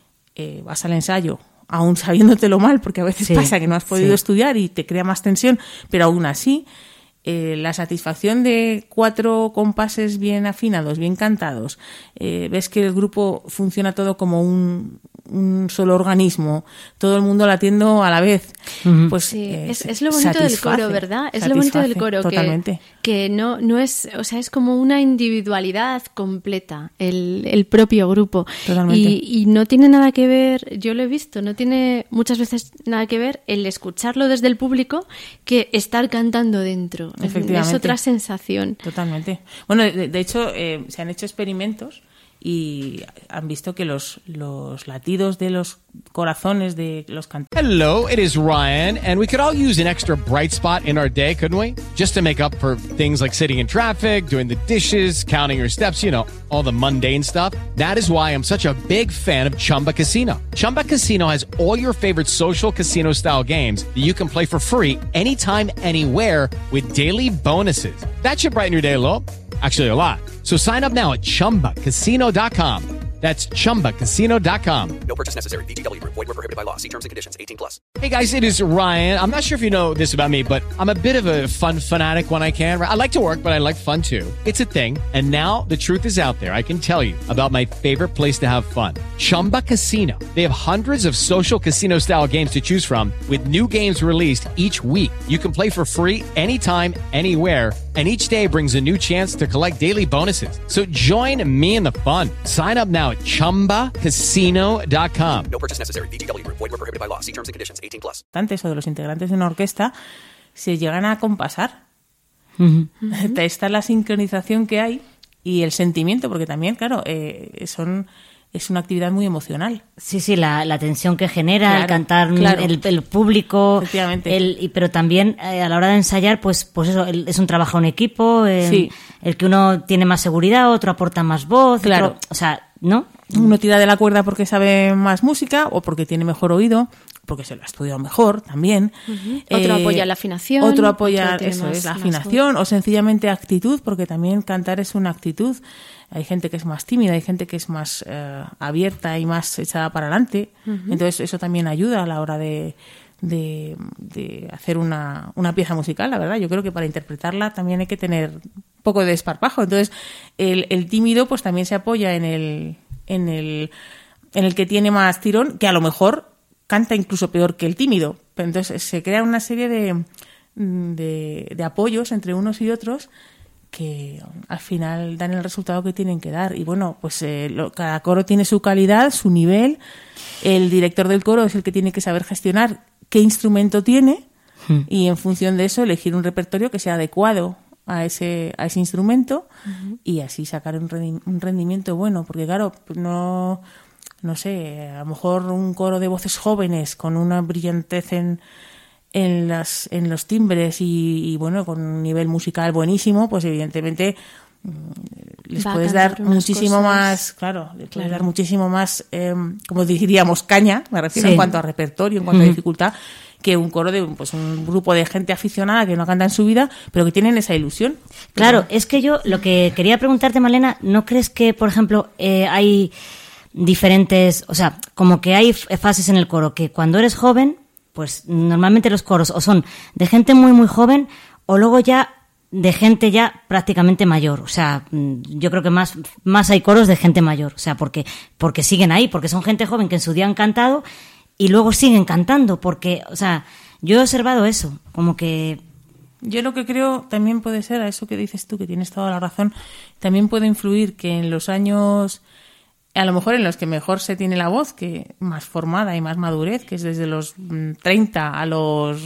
vas al ensayo, aún sabiéndotelo mal, porque a veces pasa que no has podido estudiar y te crea más tensión, pero aún así, la satisfacción de 4 compases bien afinados, bien cantados, ves que el grupo funciona todo como un solo organismo, todo el mundo latiendo a la vez, pues sí, es lo bonito del coro, ¿verdad? Es lo bonito del coro, totalmente. Que no es, o sea, es como una individualidad completa el propio grupo. Totalmente. Y no tiene nada que ver, yo lo he visto, no tiene muchas veces nada que ver el escucharlo desde el público que estar cantando dentro. Es otra sensación. Totalmente. Bueno, de hecho, se han hecho experimentos y han visto que los latidos de los corazones de los cantantes. Hello, it is Ryan, and we could all use an extra bright spot in our day, couldn't we? Just to make up for things like sitting in traffic, doing the dishes, counting your steps, you know, all the mundane stuff. That is why I'm such a big fan of Chumba Casino. Chumba Casino has all your favorite social casino-style games that you can play for free anytime, anywhere with daily bonuses. That should brighten your day a little. Actually, a lot. So sign up now at ChumbaCasino.com. That's ChumbaCasino.com. No purchase necessary. VGW Group. Void where prohibited by law. See terms and conditions. 18+. Hey guys, it is Ryan. I'm not sure if you know this about me, but I'm a bit of a fun fanatic when I can. I like to work, but I like fun too. It's a thing. And now the truth is out there. I can tell you about my favorite place to have fun. Chumba Casino. They have hundreds of social casino-style games to choose from with new games released each week. You can play for free anytime, anywhere. And each day brings a new chance to collect daily bonuses. So join me in the fun. Sign up now at ChumbaCasino.com. No purchase necessary. VGW Group. Void where prohibited by law. See terms and conditions. 18+. O de los integrantes de una orquesta se llegan a compasar. Está la sincronización que hay y el sentimiento, porque también, claro, es una actividad muy emocional. Sí, la tensión que genera, el cantar, el público, pero también a la hora de ensayar, pues eso, es un trabajo en equipo, el que uno tiene más seguridad, otro aporta más voz, otro, o sea, ¿no? Uno tira de la cuerda porque sabe más música o porque tiene mejor oído, porque se lo ha estudiado mejor también. Otro apoya la afinación. Otro apoya, la afinación o sencillamente actitud, porque también cantar es una actitud. Hay gente que es más tímida, hay gente que es más abierta y más echada para adelante. Entonces eso también ayuda a la hora de de hacer una pieza musical, la verdad. Yo creo que para interpretarla también hay que tener un poco de desparpajo. Entonces, el tímido pues también se apoya en el que tiene más tirón, que a lo mejor canta incluso peor que el tímido. Pero entonces se crea una serie de apoyos entre unos y otros que al final dan el resultado que tienen que dar. Y bueno, pues cada coro tiene su calidad, su nivel. El director del coro es el que tiene que saber gestionar qué instrumento tiene y en función de eso elegir un repertorio que sea adecuado a ese instrumento y así sacar un rendimiento bueno. Porque claro, no sé, a lo mejor un coro de voces jóvenes con una brillantez en los timbres y bueno, con un nivel musical buenísimo, pues evidentemente les puedes dar muchísimo más, puedes dar muchísimo más, como diríamos, caña, me refiero en cuanto a repertorio, en cuanto a dificultad, que un coro de pues un grupo de gente aficionada que no canta en su vida, pero que tienen esa ilusión. Claro, es que yo lo que quería preguntarte, Malena, ¿no crees que, por ejemplo, hay diferentes, o sea, como que hay fases en el coro, que cuando eres joven, pues normalmente los coros o son de gente muy muy joven o luego ya de gente ya prácticamente mayor? O sea, yo creo que más hay coros de gente mayor, o sea, porque siguen ahí, porque son gente joven que en su día han cantado y luego siguen cantando, porque, o sea, yo he observado eso, como que... Yo lo que creo también puede ser, a eso que dices tú, que tienes toda la razón, también puede influir que en los años, a lo mejor en los que mejor se tiene la voz, que más formada y más madurez, que es desde los 30 a los,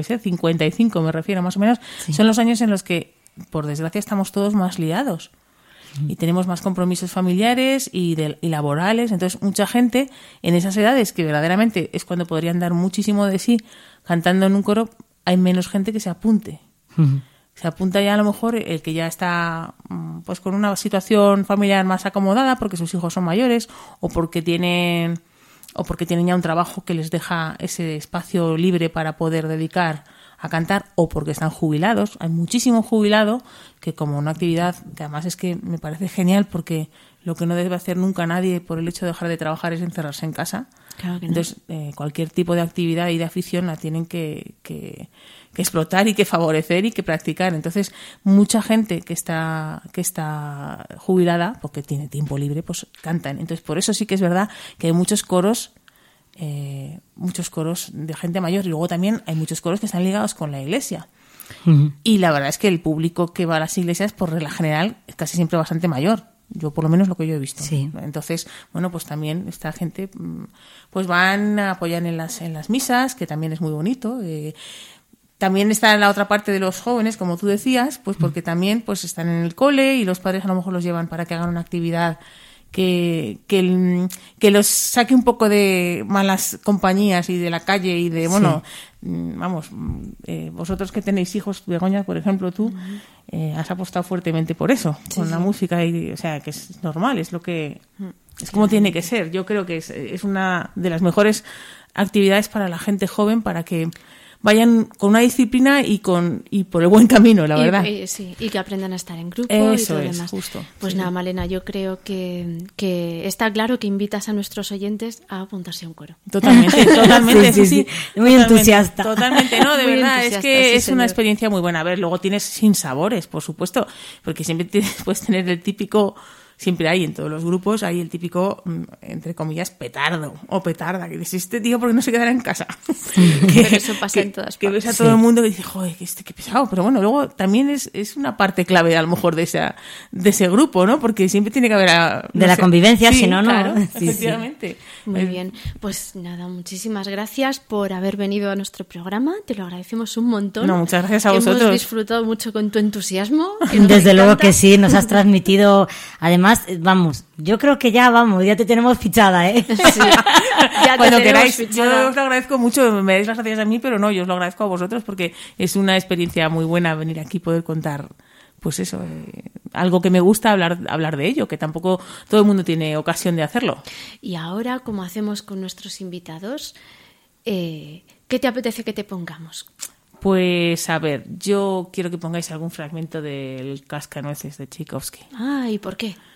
55 me refiero más o menos, son los años en los que, por desgracia, estamos todos más liados. Y tenemos más compromisos familiares y laborales. Entonces, mucha gente en esas edades, que verdaderamente es cuando podrían dar muchísimo de sí cantando en un coro, hay menos gente que se apunte. Se apunta ya a lo mejor el que ya está pues con una situación familiar más acomodada porque sus hijos son mayores o porque tienen ya un trabajo que les deja ese espacio libre para poder dedicar a cantar, o porque están jubilados. Hay muchísimo jubilado que, como una actividad que además es que me parece genial, porque lo que no debe hacer nunca nadie por el hecho de dejar de trabajar es encerrarse en casa. Claro que no. Entonces, cualquier tipo de actividad y de afición la tienen que explotar y que favorecer y que practicar. Entonces, mucha gente que está jubilada, porque tiene tiempo libre, pues cantan. Entonces, por eso sí que es verdad que hay muchos coros de gente mayor, y luego también hay muchos coros que están ligados con la iglesia. Y la verdad es que el público que va a las iglesias, por regla general, es casi siempre bastante mayor. Yo, por lo menos, lo que yo he visto. Sí. Entonces, bueno, pues también esta gente pues van a apoyar en las misas, que también es muy bonito. También está en la otra parte de los jóvenes, como tú decías, pues porque también pues están en el cole y los padres a lo mejor los llevan para que hagan una actividad que los saque un poco de malas compañías y de la calle y de, bueno, vosotros que tenéis hijos, Begoña, por ejemplo, tú has apostado fuertemente por eso, con la música, y, o sea, que es normal, es como tiene que ser. Yo creo que es una de las mejores actividades para la gente joven, para que vayan con una disciplina y por el buen camino, la verdad. Y que aprendan a estar en grupo. Eso y todo es, demás. Justo. Pues nada, Malena, yo creo que está claro que invitas a nuestros oyentes a apuntarse a un coro. Totalmente, sí. Muy entusiasta. Totalmente, no, de Muy verdad, es que sí, es señor. una experiencia muy buena. A ver, luego tienes sinsabores, por supuesto, porque siempre puedes tener el típico... Siempre hay en todos los grupos, hay el típico, entre comillas, petardo o petarda, que dice, este tío, ¿por qué no se quedará en casa? Pero eso pasa en todas partes. Que ves a todo el mundo que dice, joder, qué pesado. Pero bueno, luego también es una parte clave, a lo mejor, de ese grupo, ¿no? Porque siempre tiene que haber... de la convivencia, si no, no. Claro, efectivamente. Muy bien. Pues nada, muchísimas gracias por haber venido a nuestro programa. Te lo agradecemos un montón. No, muchas gracias a vosotros. Hemos disfrutado mucho con tu entusiasmo. Desde luego que sí, nos has transmitido... Además, vamos, yo creo que ya te tenemos fichada, ¿eh? Sí, ya cuando te queráis. Fichada. Yo os lo agradezco mucho, me dais las gracias a mí, pero no, yo os lo agradezco a vosotros, porque es una experiencia muy buena venir aquí y poder contar, pues eso, algo que me gusta hablar de ello, que tampoco todo el mundo tiene ocasión de hacerlo. Y ahora, como hacemos con nuestros invitados, ¿qué te apetece que te pongamos? Pues a ver, yo quiero que pongáis algún fragmento del Cascanueces de Tchaikovsky. ¿Y por qué?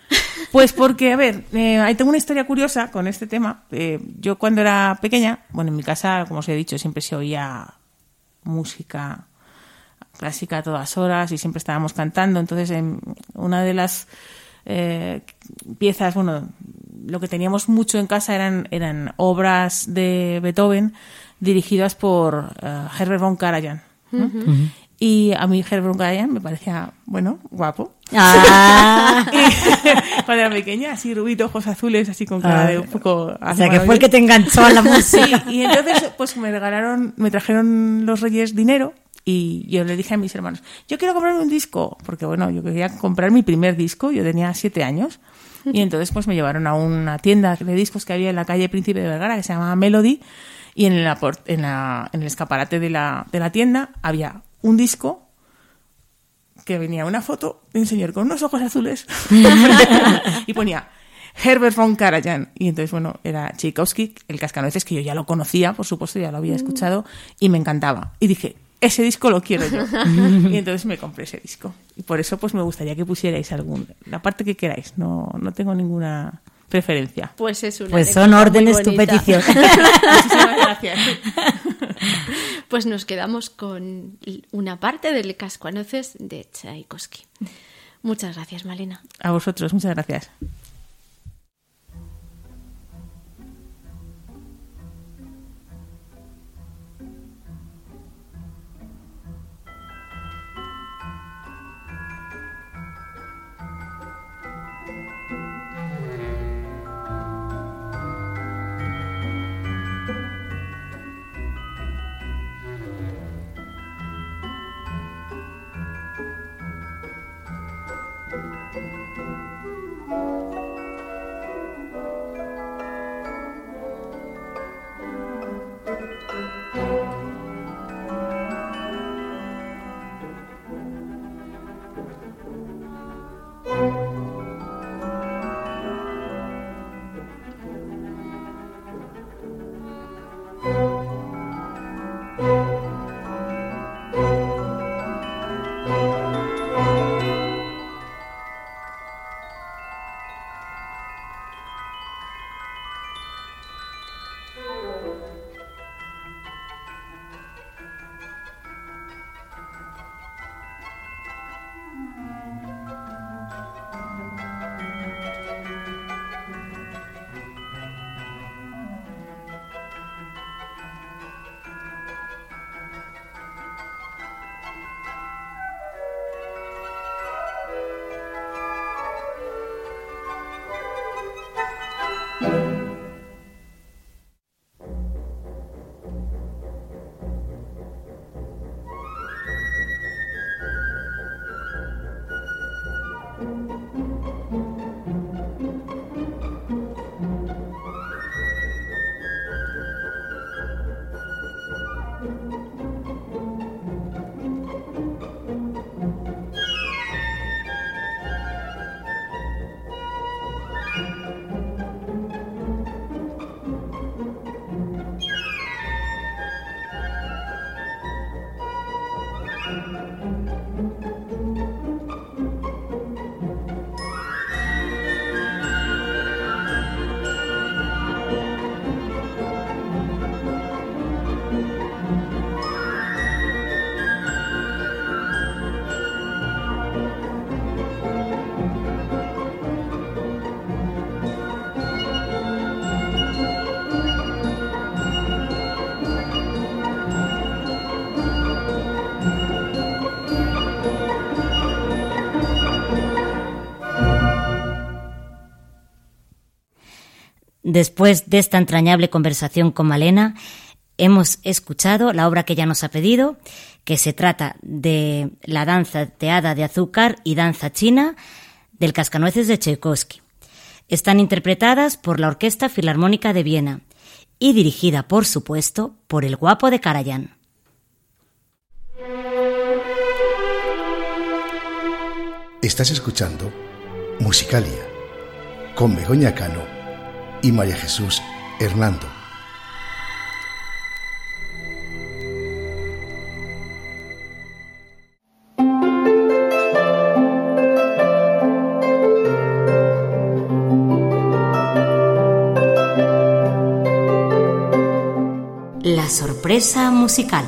Pues porque, a ver, ahí tengo una historia curiosa con este tema. Yo cuando era pequeña, bueno, en mi casa, como os he dicho, siempre se oía música clásica a todas horas y siempre estábamos cantando. Entonces, en una de las piezas, bueno, lo que teníamos mucho en casa eran obras de Beethoven dirigidas por Herbert von Karajan, ¿no? Uh-huh. Y a mí Herbert von Karajan me parecía, bueno, guapo. Ah. Cuando era pequeña, así rubito, ojos azules, así con cara de un poco... O sea, que fue el que te enganchó a la música. Sí, y entonces pues me trajeron los Reyes dinero y yo le dije a mis hermanos, yo quiero comprarme un disco, porque bueno, yo quería comprar mi primer disco, yo tenía 7 años, y entonces pues me llevaron a una tienda de discos que había en la calle Príncipe de Vergara, que se llamaba Melody, y en el escaparate de la tienda había un disco que venía una foto de un señor con unos ojos azules y ponía Herbert von Karajan, y entonces bueno, era Tchaikovsky, el Cascanueces, que yo ya lo conocía, por supuesto, ya lo había escuchado y me encantaba, y dije, ese disco lo quiero yo. Y entonces me compré ese disco, y por eso pues me gustaría que pusierais la parte que queráis, no tengo ninguna preferencia. Pues es una pues son órdenes tu petición. Muchísimas gracias. Pues nos quedamos con una parte del Cascanueces de Tchaikovsky. Muchas gracias, Malena. A vosotros, muchas gracias. Después de esta entrañable conversación con Malena, hemos escuchado la obra que ella nos ha pedido, que se trata de la danza teada de azúcar y danza china del Cascanueces de Tchaikovsky. Están interpretadas por la Orquesta Filarmónica de Viena y dirigida, por supuesto, por el guapo de Karajan. Estás escuchando Musicalia con Begoña Cano y María Jesús Hernando. La sorpresa musical.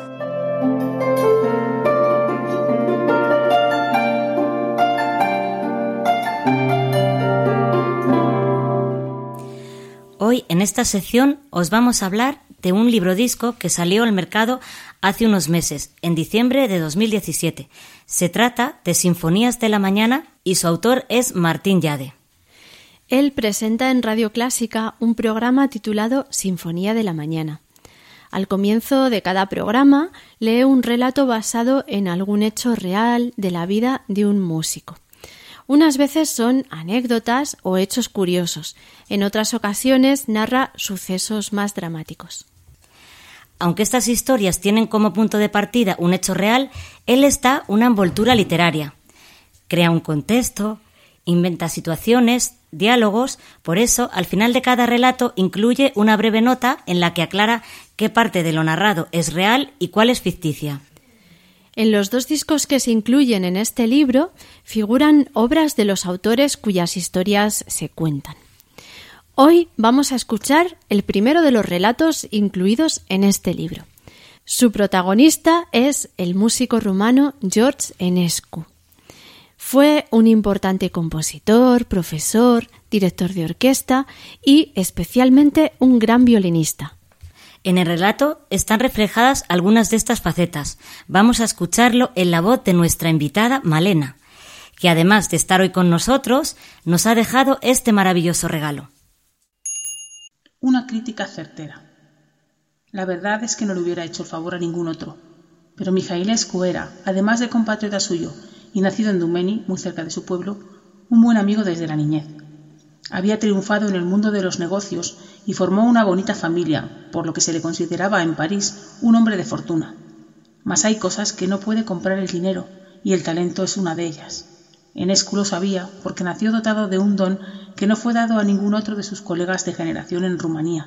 Hoy en esta sección os vamos a hablar de un librodisco que salió al mercado hace unos meses, en diciembre de 2017. Se trata de Sinfonías de la Mañana y su autor es Martín Yade. Él presenta en Radio Clásica un programa titulado Sinfonía de la Mañana. Al comienzo de cada programa lee un relato basado en algún hecho real de la vida de un músico. Unas veces son anécdotas o hechos curiosos, en otras ocasiones narra sucesos más dramáticos. Aunque estas historias tienen como punto de partida un hecho real, él les da una envoltura literaria. Crea un contexto, inventa situaciones, diálogos, por eso al final de cada relato incluye una breve nota en la que aclara qué parte de lo narrado es real y cuál es ficticia. En los 2 discos que se incluyen en este libro figuran obras de los autores cuyas historias se cuentan. Hoy vamos a escuchar el primero de los relatos incluidos en este libro. Su protagonista es el músico rumano George Enescu. Fue un importante compositor, profesor, director de orquesta y especialmente un gran violinista. En el relato están reflejadas algunas de estas facetas. Vamos a escucharlo en la voz de nuestra invitada Malena, que además de estar hoy con nosotros, nos ha dejado este maravilloso regalo. Una crítica certera. La verdad es que no le hubiera hecho el favor a ningún otro, pero Mihailescu era, además de compatriota suyo y nacido en Dumeni, muy cerca de su pueblo, un buen amigo desde la niñez. Había triunfado en el mundo de los negocios y formó una bonita familia, por lo que se le consideraba en París un hombre de fortuna. Mas hay cosas que no puede comprar el dinero, y el talento es una de ellas. Enescu lo sabía porque nació dotado de un don que no fue dado a ningún otro de sus colegas de generación en Rumanía.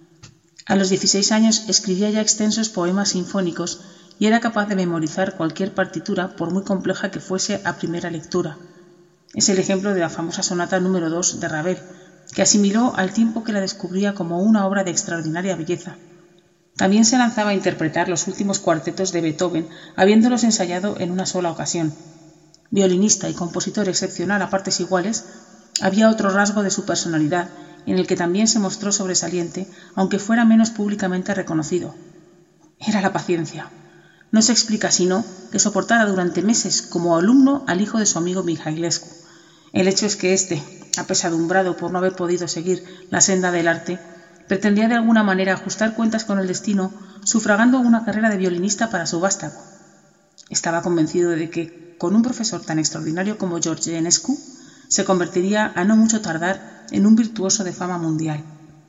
A los 16 años escribía ya extensos poemas sinfónicos y era capaz de memorizar cualquier partitura, por muy compleja que fuese a primera lectura. Es el ejemplo de la famosa sonata número 2 de Ravel, que asimiló al tiempo que la descubría como una obra de extraordinaria belleza. También se lanzaba a interpretar los últimos cuartetos de Beethoven, habiéndolos ensayado en una sola ocasión. Violinista y compositor excepcional a partes iguales, había otro rasgo de su personalidad, en el que también se mostró sobresaliente, aunque fuera menos públicamente reconocido. Era la paciencia. No se explica sino que soportara durante meses como alumno al hijo de su amigo Mihailescu. El hecho es que éste, apesadumbrado por no haber podido seguir la senda del arte, pretendía de alguna manera ajustar cuentas con el destino, sufragando una carrera de violinista para su vástago. Estaba convencido de que, con un profesor tan extraordinario como George Enescu, se convertiría a no mucho tardar en un virtuoso de fama mundial.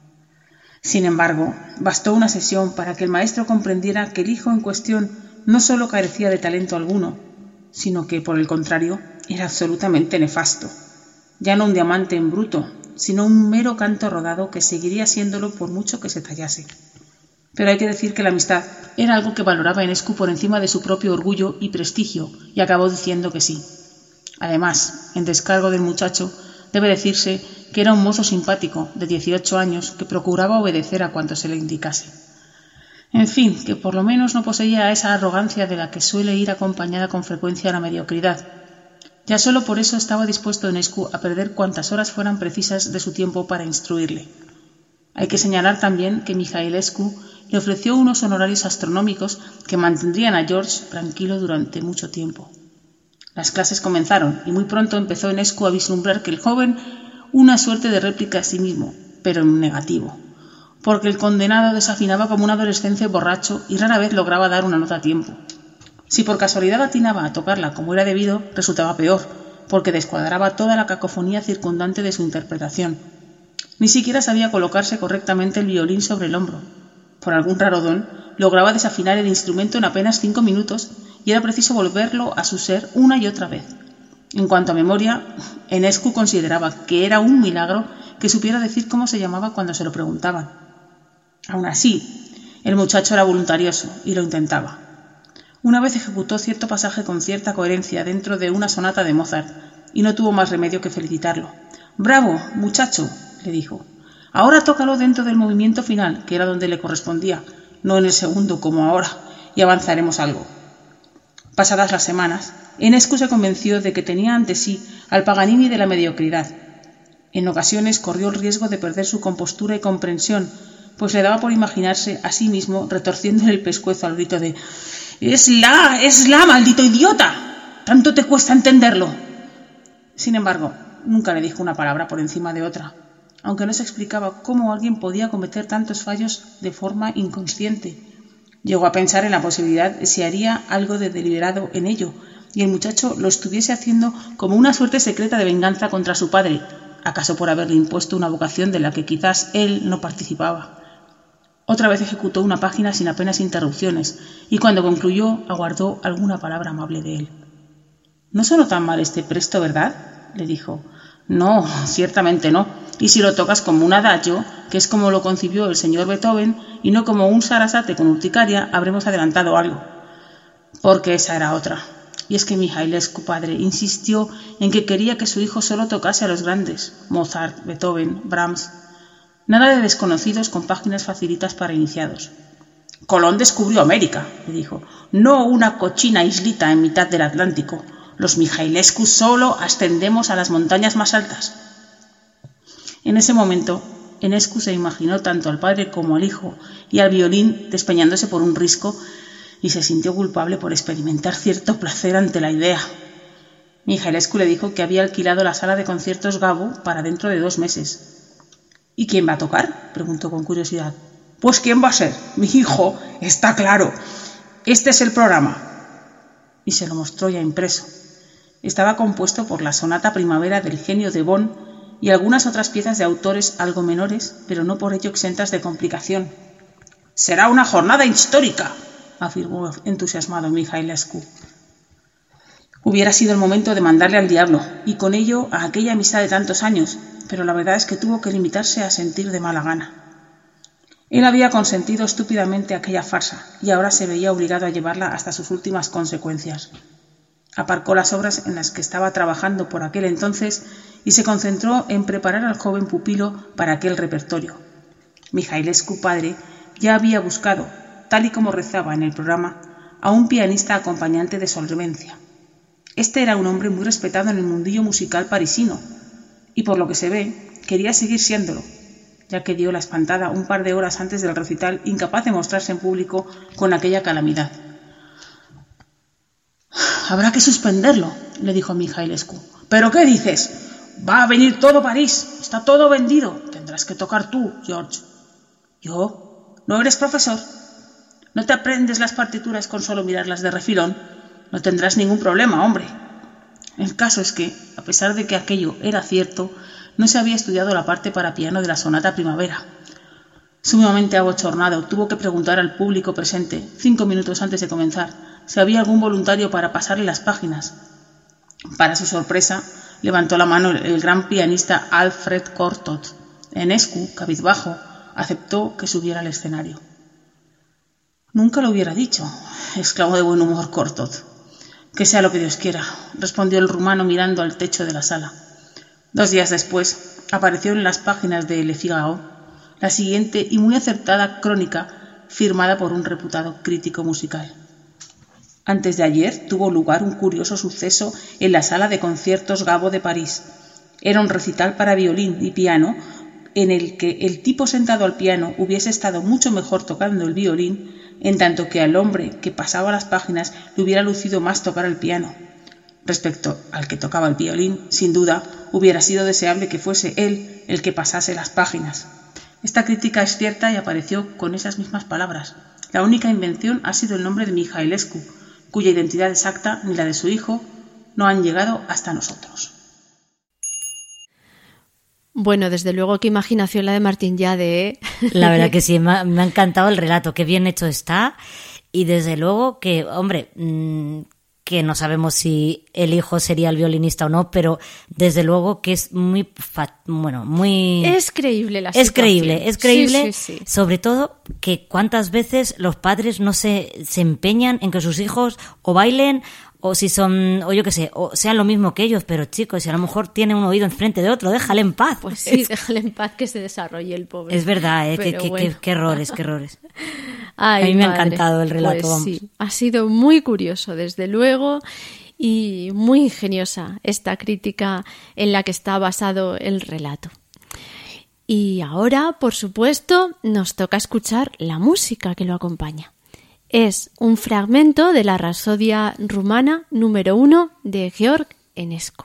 Sin embargo, bastó una sesión para que el maestro comprendiera que el hijo en cuestión no solo carecía de talento alguno, sino que, por el contrario, era absolutamente nefasto. Ya no un diamante en bruto, sino un mero canto rodado que seguiría siéndolo por mucho que se tallase. Pero hay que decir que la amistad era algo que valoraba Enescu por encima de su propio orgullo y prestigio, y acabó diciendo que sí. Además, en descargo del muchacho, debe decirse que era un mozo simpático de 18 años que procuraba obedecer a cuanto se le indicase. En fin, que por lo menos no poseía esa arrogancia de la que suele ir acompañada con frecuencia la mediocridad. Ya solo por eso estaba dispuesto Enescu a perder cuantas horas fueran precisas de su tiempo para instruirle. Hay que señalar también que Mihailescu le ofreció unos honorarios astronómicos que mantendrían a George tranquilo durante mucho tiempo. Las clases comenzaron y muy pronto empezó Enescu a vislumbrar que el joven una suerte de réplica a sí mismo, pero en negativo, porque el condenado desafinaba como un adolescente borracho y rara vez lograba dar una nota a tiempo. Si por casualidad atinaba a tocarla como era debido, resultaba peor, porque descuadraba toda la cacofonía circundante de su interpretación. Ni siquiera sabía colocarse correctamente el violín sobre el hombro. Por algún raro don, lograba desafinar el instrumento en apenas 5 minutos y era preciso volverlo a su ser una y otra vez. En cuanto a memoria, Enescu consideraba que era un milagro que supiera decir cómo se llamaba cuando se lo preguntaban. Aún así, el muchacho era voluntarioso y lo intentaba. Una vez ejecutó cierto pasaje con cierta coherencia dentro de una sonata de Mozart y no tuvo más remedio que felicitarlo. «¡Bravo, muchacho!», le dijo. «Ahora tócalo dentro del movimiento final, que era donde le correspondía, no en el segundo como ahora, y avanzaremos algo. Pasadas las semanas, Enescu se convenció de que tenía ante sí al Paganini de la mediocridad. En ocasiones corrió el riesgo de perder su compostura y comprensión, pues le daba por imaginarse a sí mismo retorciéndole el pescuezo al grito de ¡Es la, maldito idiota! ¡Tanto te cuesta entenderlo! Sin embargo, nunca le dijo una palabra por encima de otra, aunque no se explicaba cómo alguien podía cometer tantos fallos de forma inconsciente. Llegó a pensar en la posibilidad de si haría algo de deliberado en ello, y el muchacho lo estuviese haciendo como una suerte secreta de venganza contra su padre, acaso por haberle impuesto una vocación de la que quizás él no participaba. Otra vez ejecutó una página sin apenas interrupciones, y cuando concluyó aguardó alguna palabra amable de él. «No sonó tan mal este presto, ¿verdad?», le dijo. «No, ciertamente no. Y si lo tocas como un adagio, que es como lo concibió el señor Beethoven, y no como un Sarasate con urticaria, habremos adelantado algo». Porque esa era otra. Y es que Mihailescu, padre, insistió en que quería que su hijo solo tocase a los grandes, Mozart, Beethoven, Brahms. Nada de desconocidos con páginas facilitas para iniciados. «Colón descubrió América», le dijo, «no una cochina islita en mitad del Atlántico. Los Mihailescu solo ascendemos a las montañas más altas». En ese momento, Enescu se imaginó tanto al padre como al hijo y al violín despeñándose por un risco y se sintió culpable por experimentar cierto placer ante la idea. Mihailescu le dijo que había alquilado la sala de conciertos Gabo para dentro de 2 meses. «¿Y quién va a tocar?», preguntó con curiosidad. «Pues ¿quién va a ser? Mi hijo, está claro. Este es el programa». Y se lo mostró ya impreso. Estaba compuesto por la sonata Primavera del genio de Bonn y algunas otras piezas de autores algo menores, pero no por ello exentas de complicación. «Será una jornada histórica», afirmó entusiasmado Mihailescu. Hubiera sido el momento de mandarle al diablo, y con ello a aquella amistad de tantos años, pero la verdad es que tuvo que limitarse a sentir de mala gana. Él había consentido estúpidamente aquella farsa, y ahora se veía obligado a llevarla hasta sus últimas consecuencias. Aparcó las obras en las que estaba trabajando por aquel entonces y se concentró en preparar al joven pupilo para aquel repertorio. Mihailescu, padre, ya había buscado, tal y como rezaba en el programa, a un pianista acompañante de solvencia. Este era un hombre muy respetado en el mundillo musical parisino, y por lo que se ve, quería seguir siéndolo, ya que dio la espantada un par de horas antes del recital, incapaz de mostrarse en público con aquella calamidad. «Habrá que suspenderlo», le dijo Mihailescu. «¿Pero qué dices? Va a venir todo París, está todo vendido. Tendrás que tocar tú, George». «¿Yo? ¿No eres profesor? ¿No te aprendes las partituras con solo mirarlas de refilón? No tendrás ningún problema, hombre». El caso es que, a pesar de que aquello era cierto, no se había estudiado la parte para piano de la sonata Primavera. Sumamente abochornado, tuvo que preguntar al público presente, 5 minutos antes de comenzar, si había algún voluntario para pasarle las páginas. Para su sorpresa, levantó la mano el gran pianista Alfred Cortot. Enescu, cabizbajo, aceptó que subiera al escenario. «Nunca lo hubiera dicho», exclamó de buen humor Cortot. «Que sea lo que Dios quiera», respondió el rumano mirando al techo de la sala. 2 días después, apareció en las páginas de Le Figaro la siguiente y muy acertada crónica firmada por un reputado crítico musical. Antes de ayer tuvo lugar un curioso suceso en la sala de conciertos Gabo de París. Era un recital para violín y piano en el que el tipo sentado al piano hubiese estado mucho mejor tocando el violín, en tanto que al hombre que pasaba las páginas le hubiera lucido más tocar el piano. Respecto al que tocaba el violín, sin duda, hubiera sido deseable que fuese él el que pasase las páginas. Esta crítica es cierta y apareció con esas mismas palabras. La única invención ha sido el nombre de Mihailescu, cuya identidad exacta ni la de su hijo no han llegado hasta nosotros. Bueno, desde luego, qué imaginación la de Martín Llade, ¿eh? La verdad que sí, me ha encantado el relato, qué bien hecho está. Y desde luego que, hombre, que no sabemos si el hijo sería el violinista o no, pero desde luego que es muy es creíble la situación. Es creíble, sí. Sobre todo que cuántas veces los padres no se empeñan en que sus hijos o bailen o si son, o yo qué sé, o sean lo mismo que ellos, pero chicos, si a lo mejor tiene un oído enfrente de otro, déjale en paz. Pues sí, déjale en paz que se desarrolle el pobre. Es verdad, bueno. qué errores. Ay, a mí me ha madre. encantado el relato. Pues vamos. sí, ha sido muy curioso, desde luego, y muy ingeniosa esta crítica en la que está basado el relato. Y ahora, por supuesto, nos toca escuchar la música que lo acompaña. Es un fragmento de la Rapsodia rumana número 1 de Georg Enescu.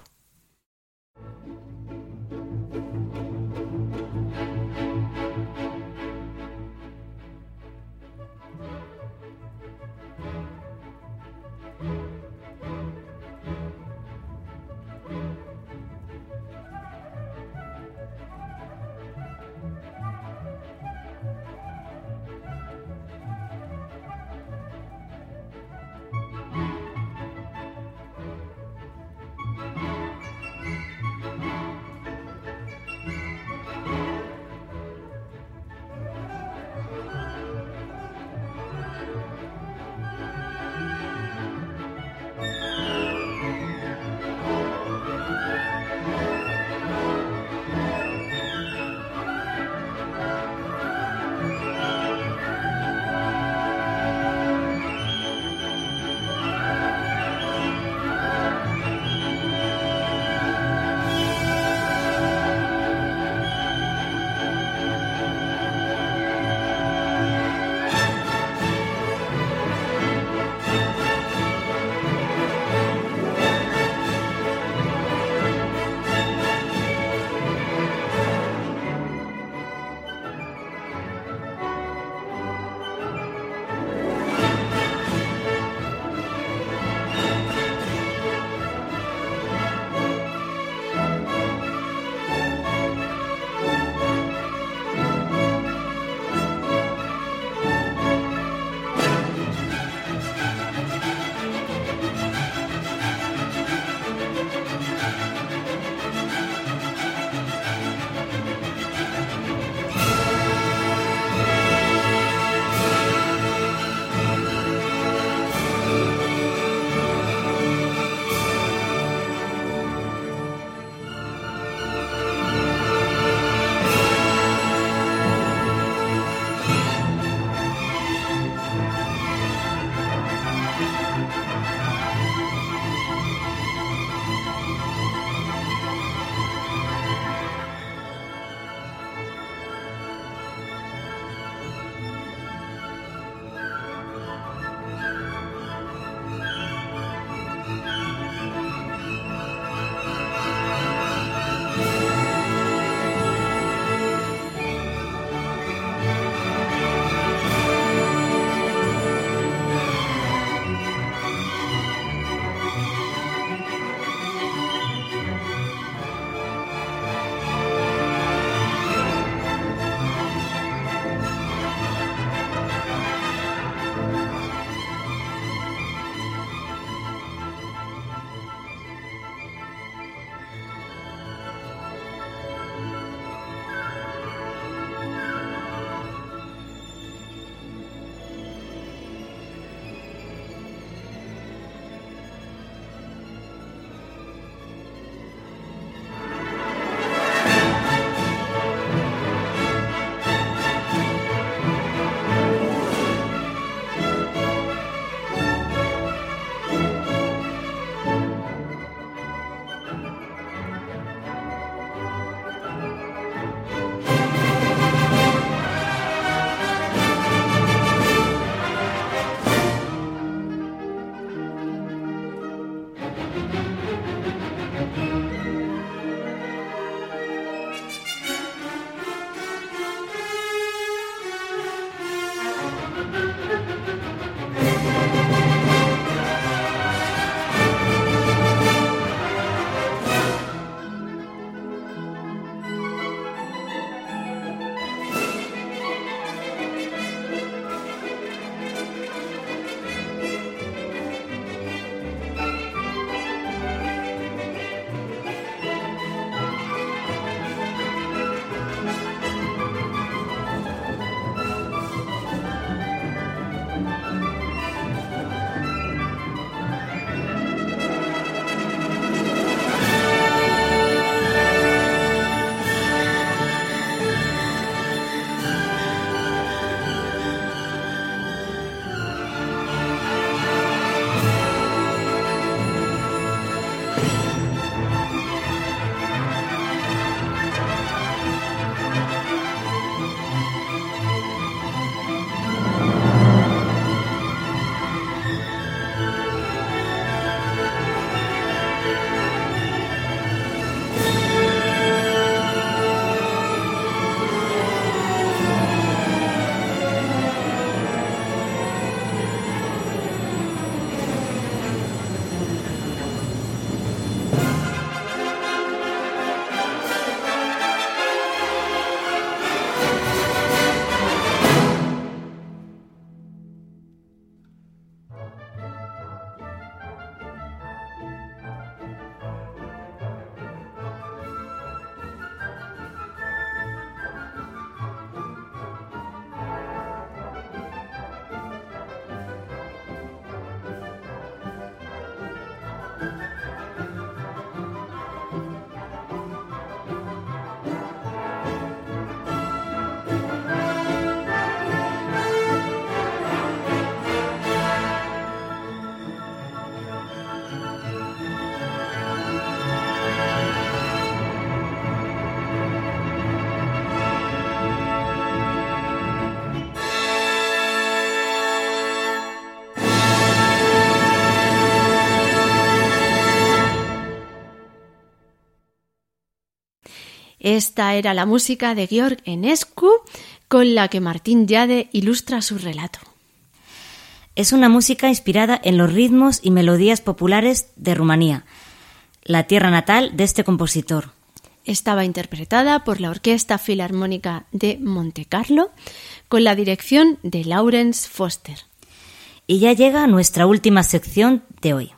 Esta era la música de Georg Enescu, con la que Martín Llade ilustra su relato. Es una música inspirada en los ritmos y melodías populares de Rumanía, la tierra natal de este compositor. Estaba interpretada por la Orquesta Filarmónica de Montecarlo, con la dirección de Lawrence Foster. Y ya llega nuestra última sección de hoy.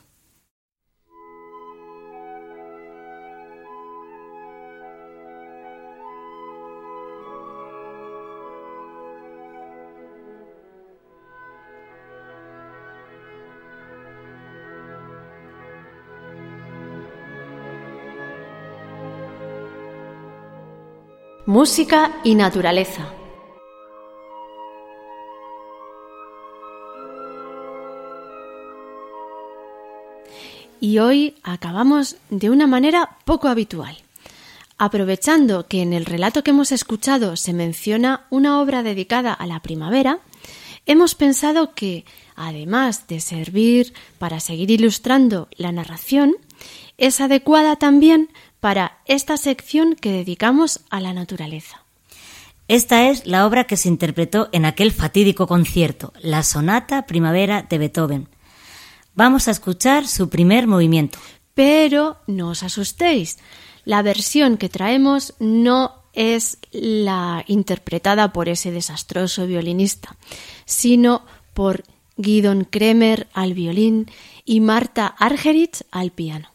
Música y naturaleza. Y hoy acabamos de una manera poco habitual. Aprovechando que en el relato que hemos escuchado se menciona una obra dedicada a la primavera, hemos pensado que, además de servir para seguir ilustrando la narración, es adecuada también para esta sección que dedicamos a la naturaleza. Esta es la obra que se interpretó en aquel fatídico concierto, la Sonata Primavera de Beethoven. Vamos a escuchar su primer movimiento. Pero no os asustéis, la versión que traemos no es la interpretada por ese desastroso violinista, sino por Gidon Kremer al violín y Marta Argerich al piano.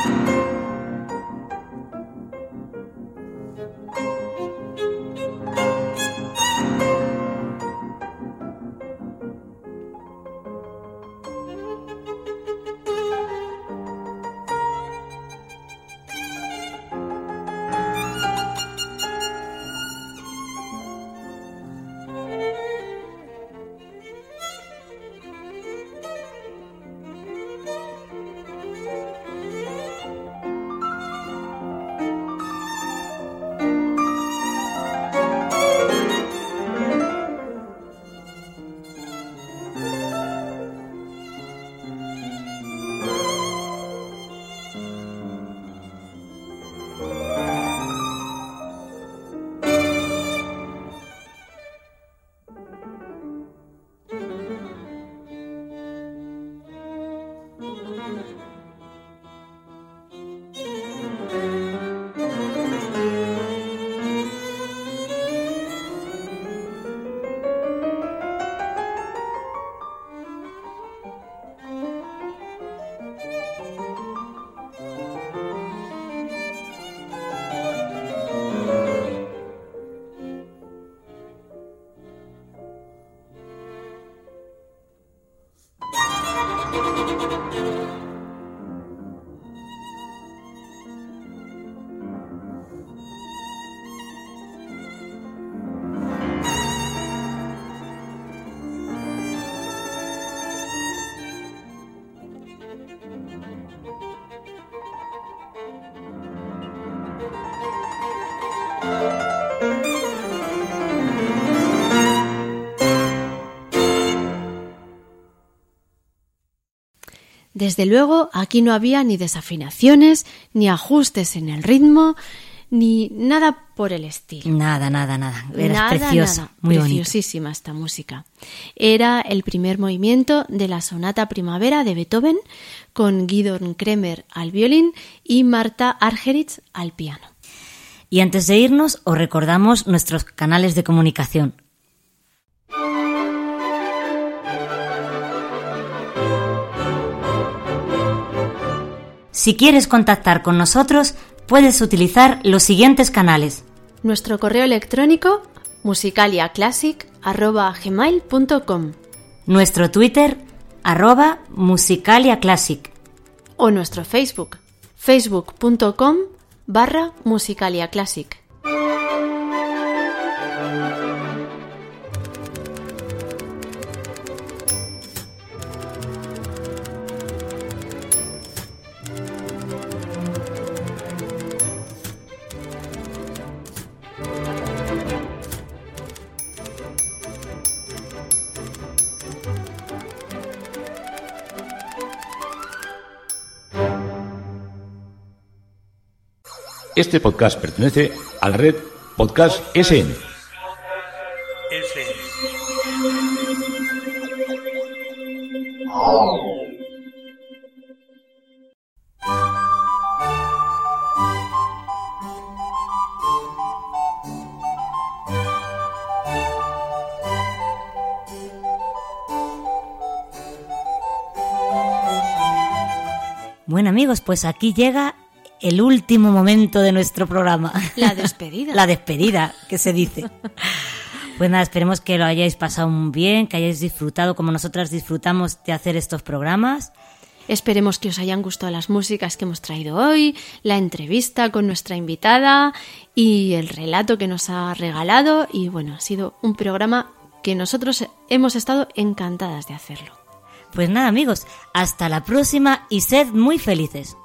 Desde luego, aquí no había ni desafinaciones, ni ajustes en el ritmo, ni nada por el estilo. Nada. Era preciosa, muy bonita. Preciosísima esta música. Era el primer movimiento de la Sonata Primavera de Beethoven, con Gidon Kremer al violín y Marta Argerich al piano. Y antes de irnos, os recordamos nuestros canales de comunicación. Si quieres contactar con nosotros, puedes utilizar los siguientes canales. Nuestro correo electrónico musicaliaclassic@gmail.com. Nuestro Twitter @musicaliaclassic. O nuestro Facebook facebook.com/musicaliaclassic. Este podcast pertenece a la red Podcast SN. Bueno, amigos, pues aquí llega el último momento de nuestro programa. La despedida. La despedida, que se dice. Pues nada, esperemos que lo hayáis pasado muy bien, que hayáis disfrutado como nosotras disfrutamos de hacer estos programas. Esperemos que os hayan gustado las músicas que hemos traído hoy, la entrevista con nuestra invitada y el relato que nos ha regalado. Y bueno, ha sido un programa que nosotros hemos estado encantadas de hacerlo. Pues nada, amigos, hasta la próxima y sed muy felices.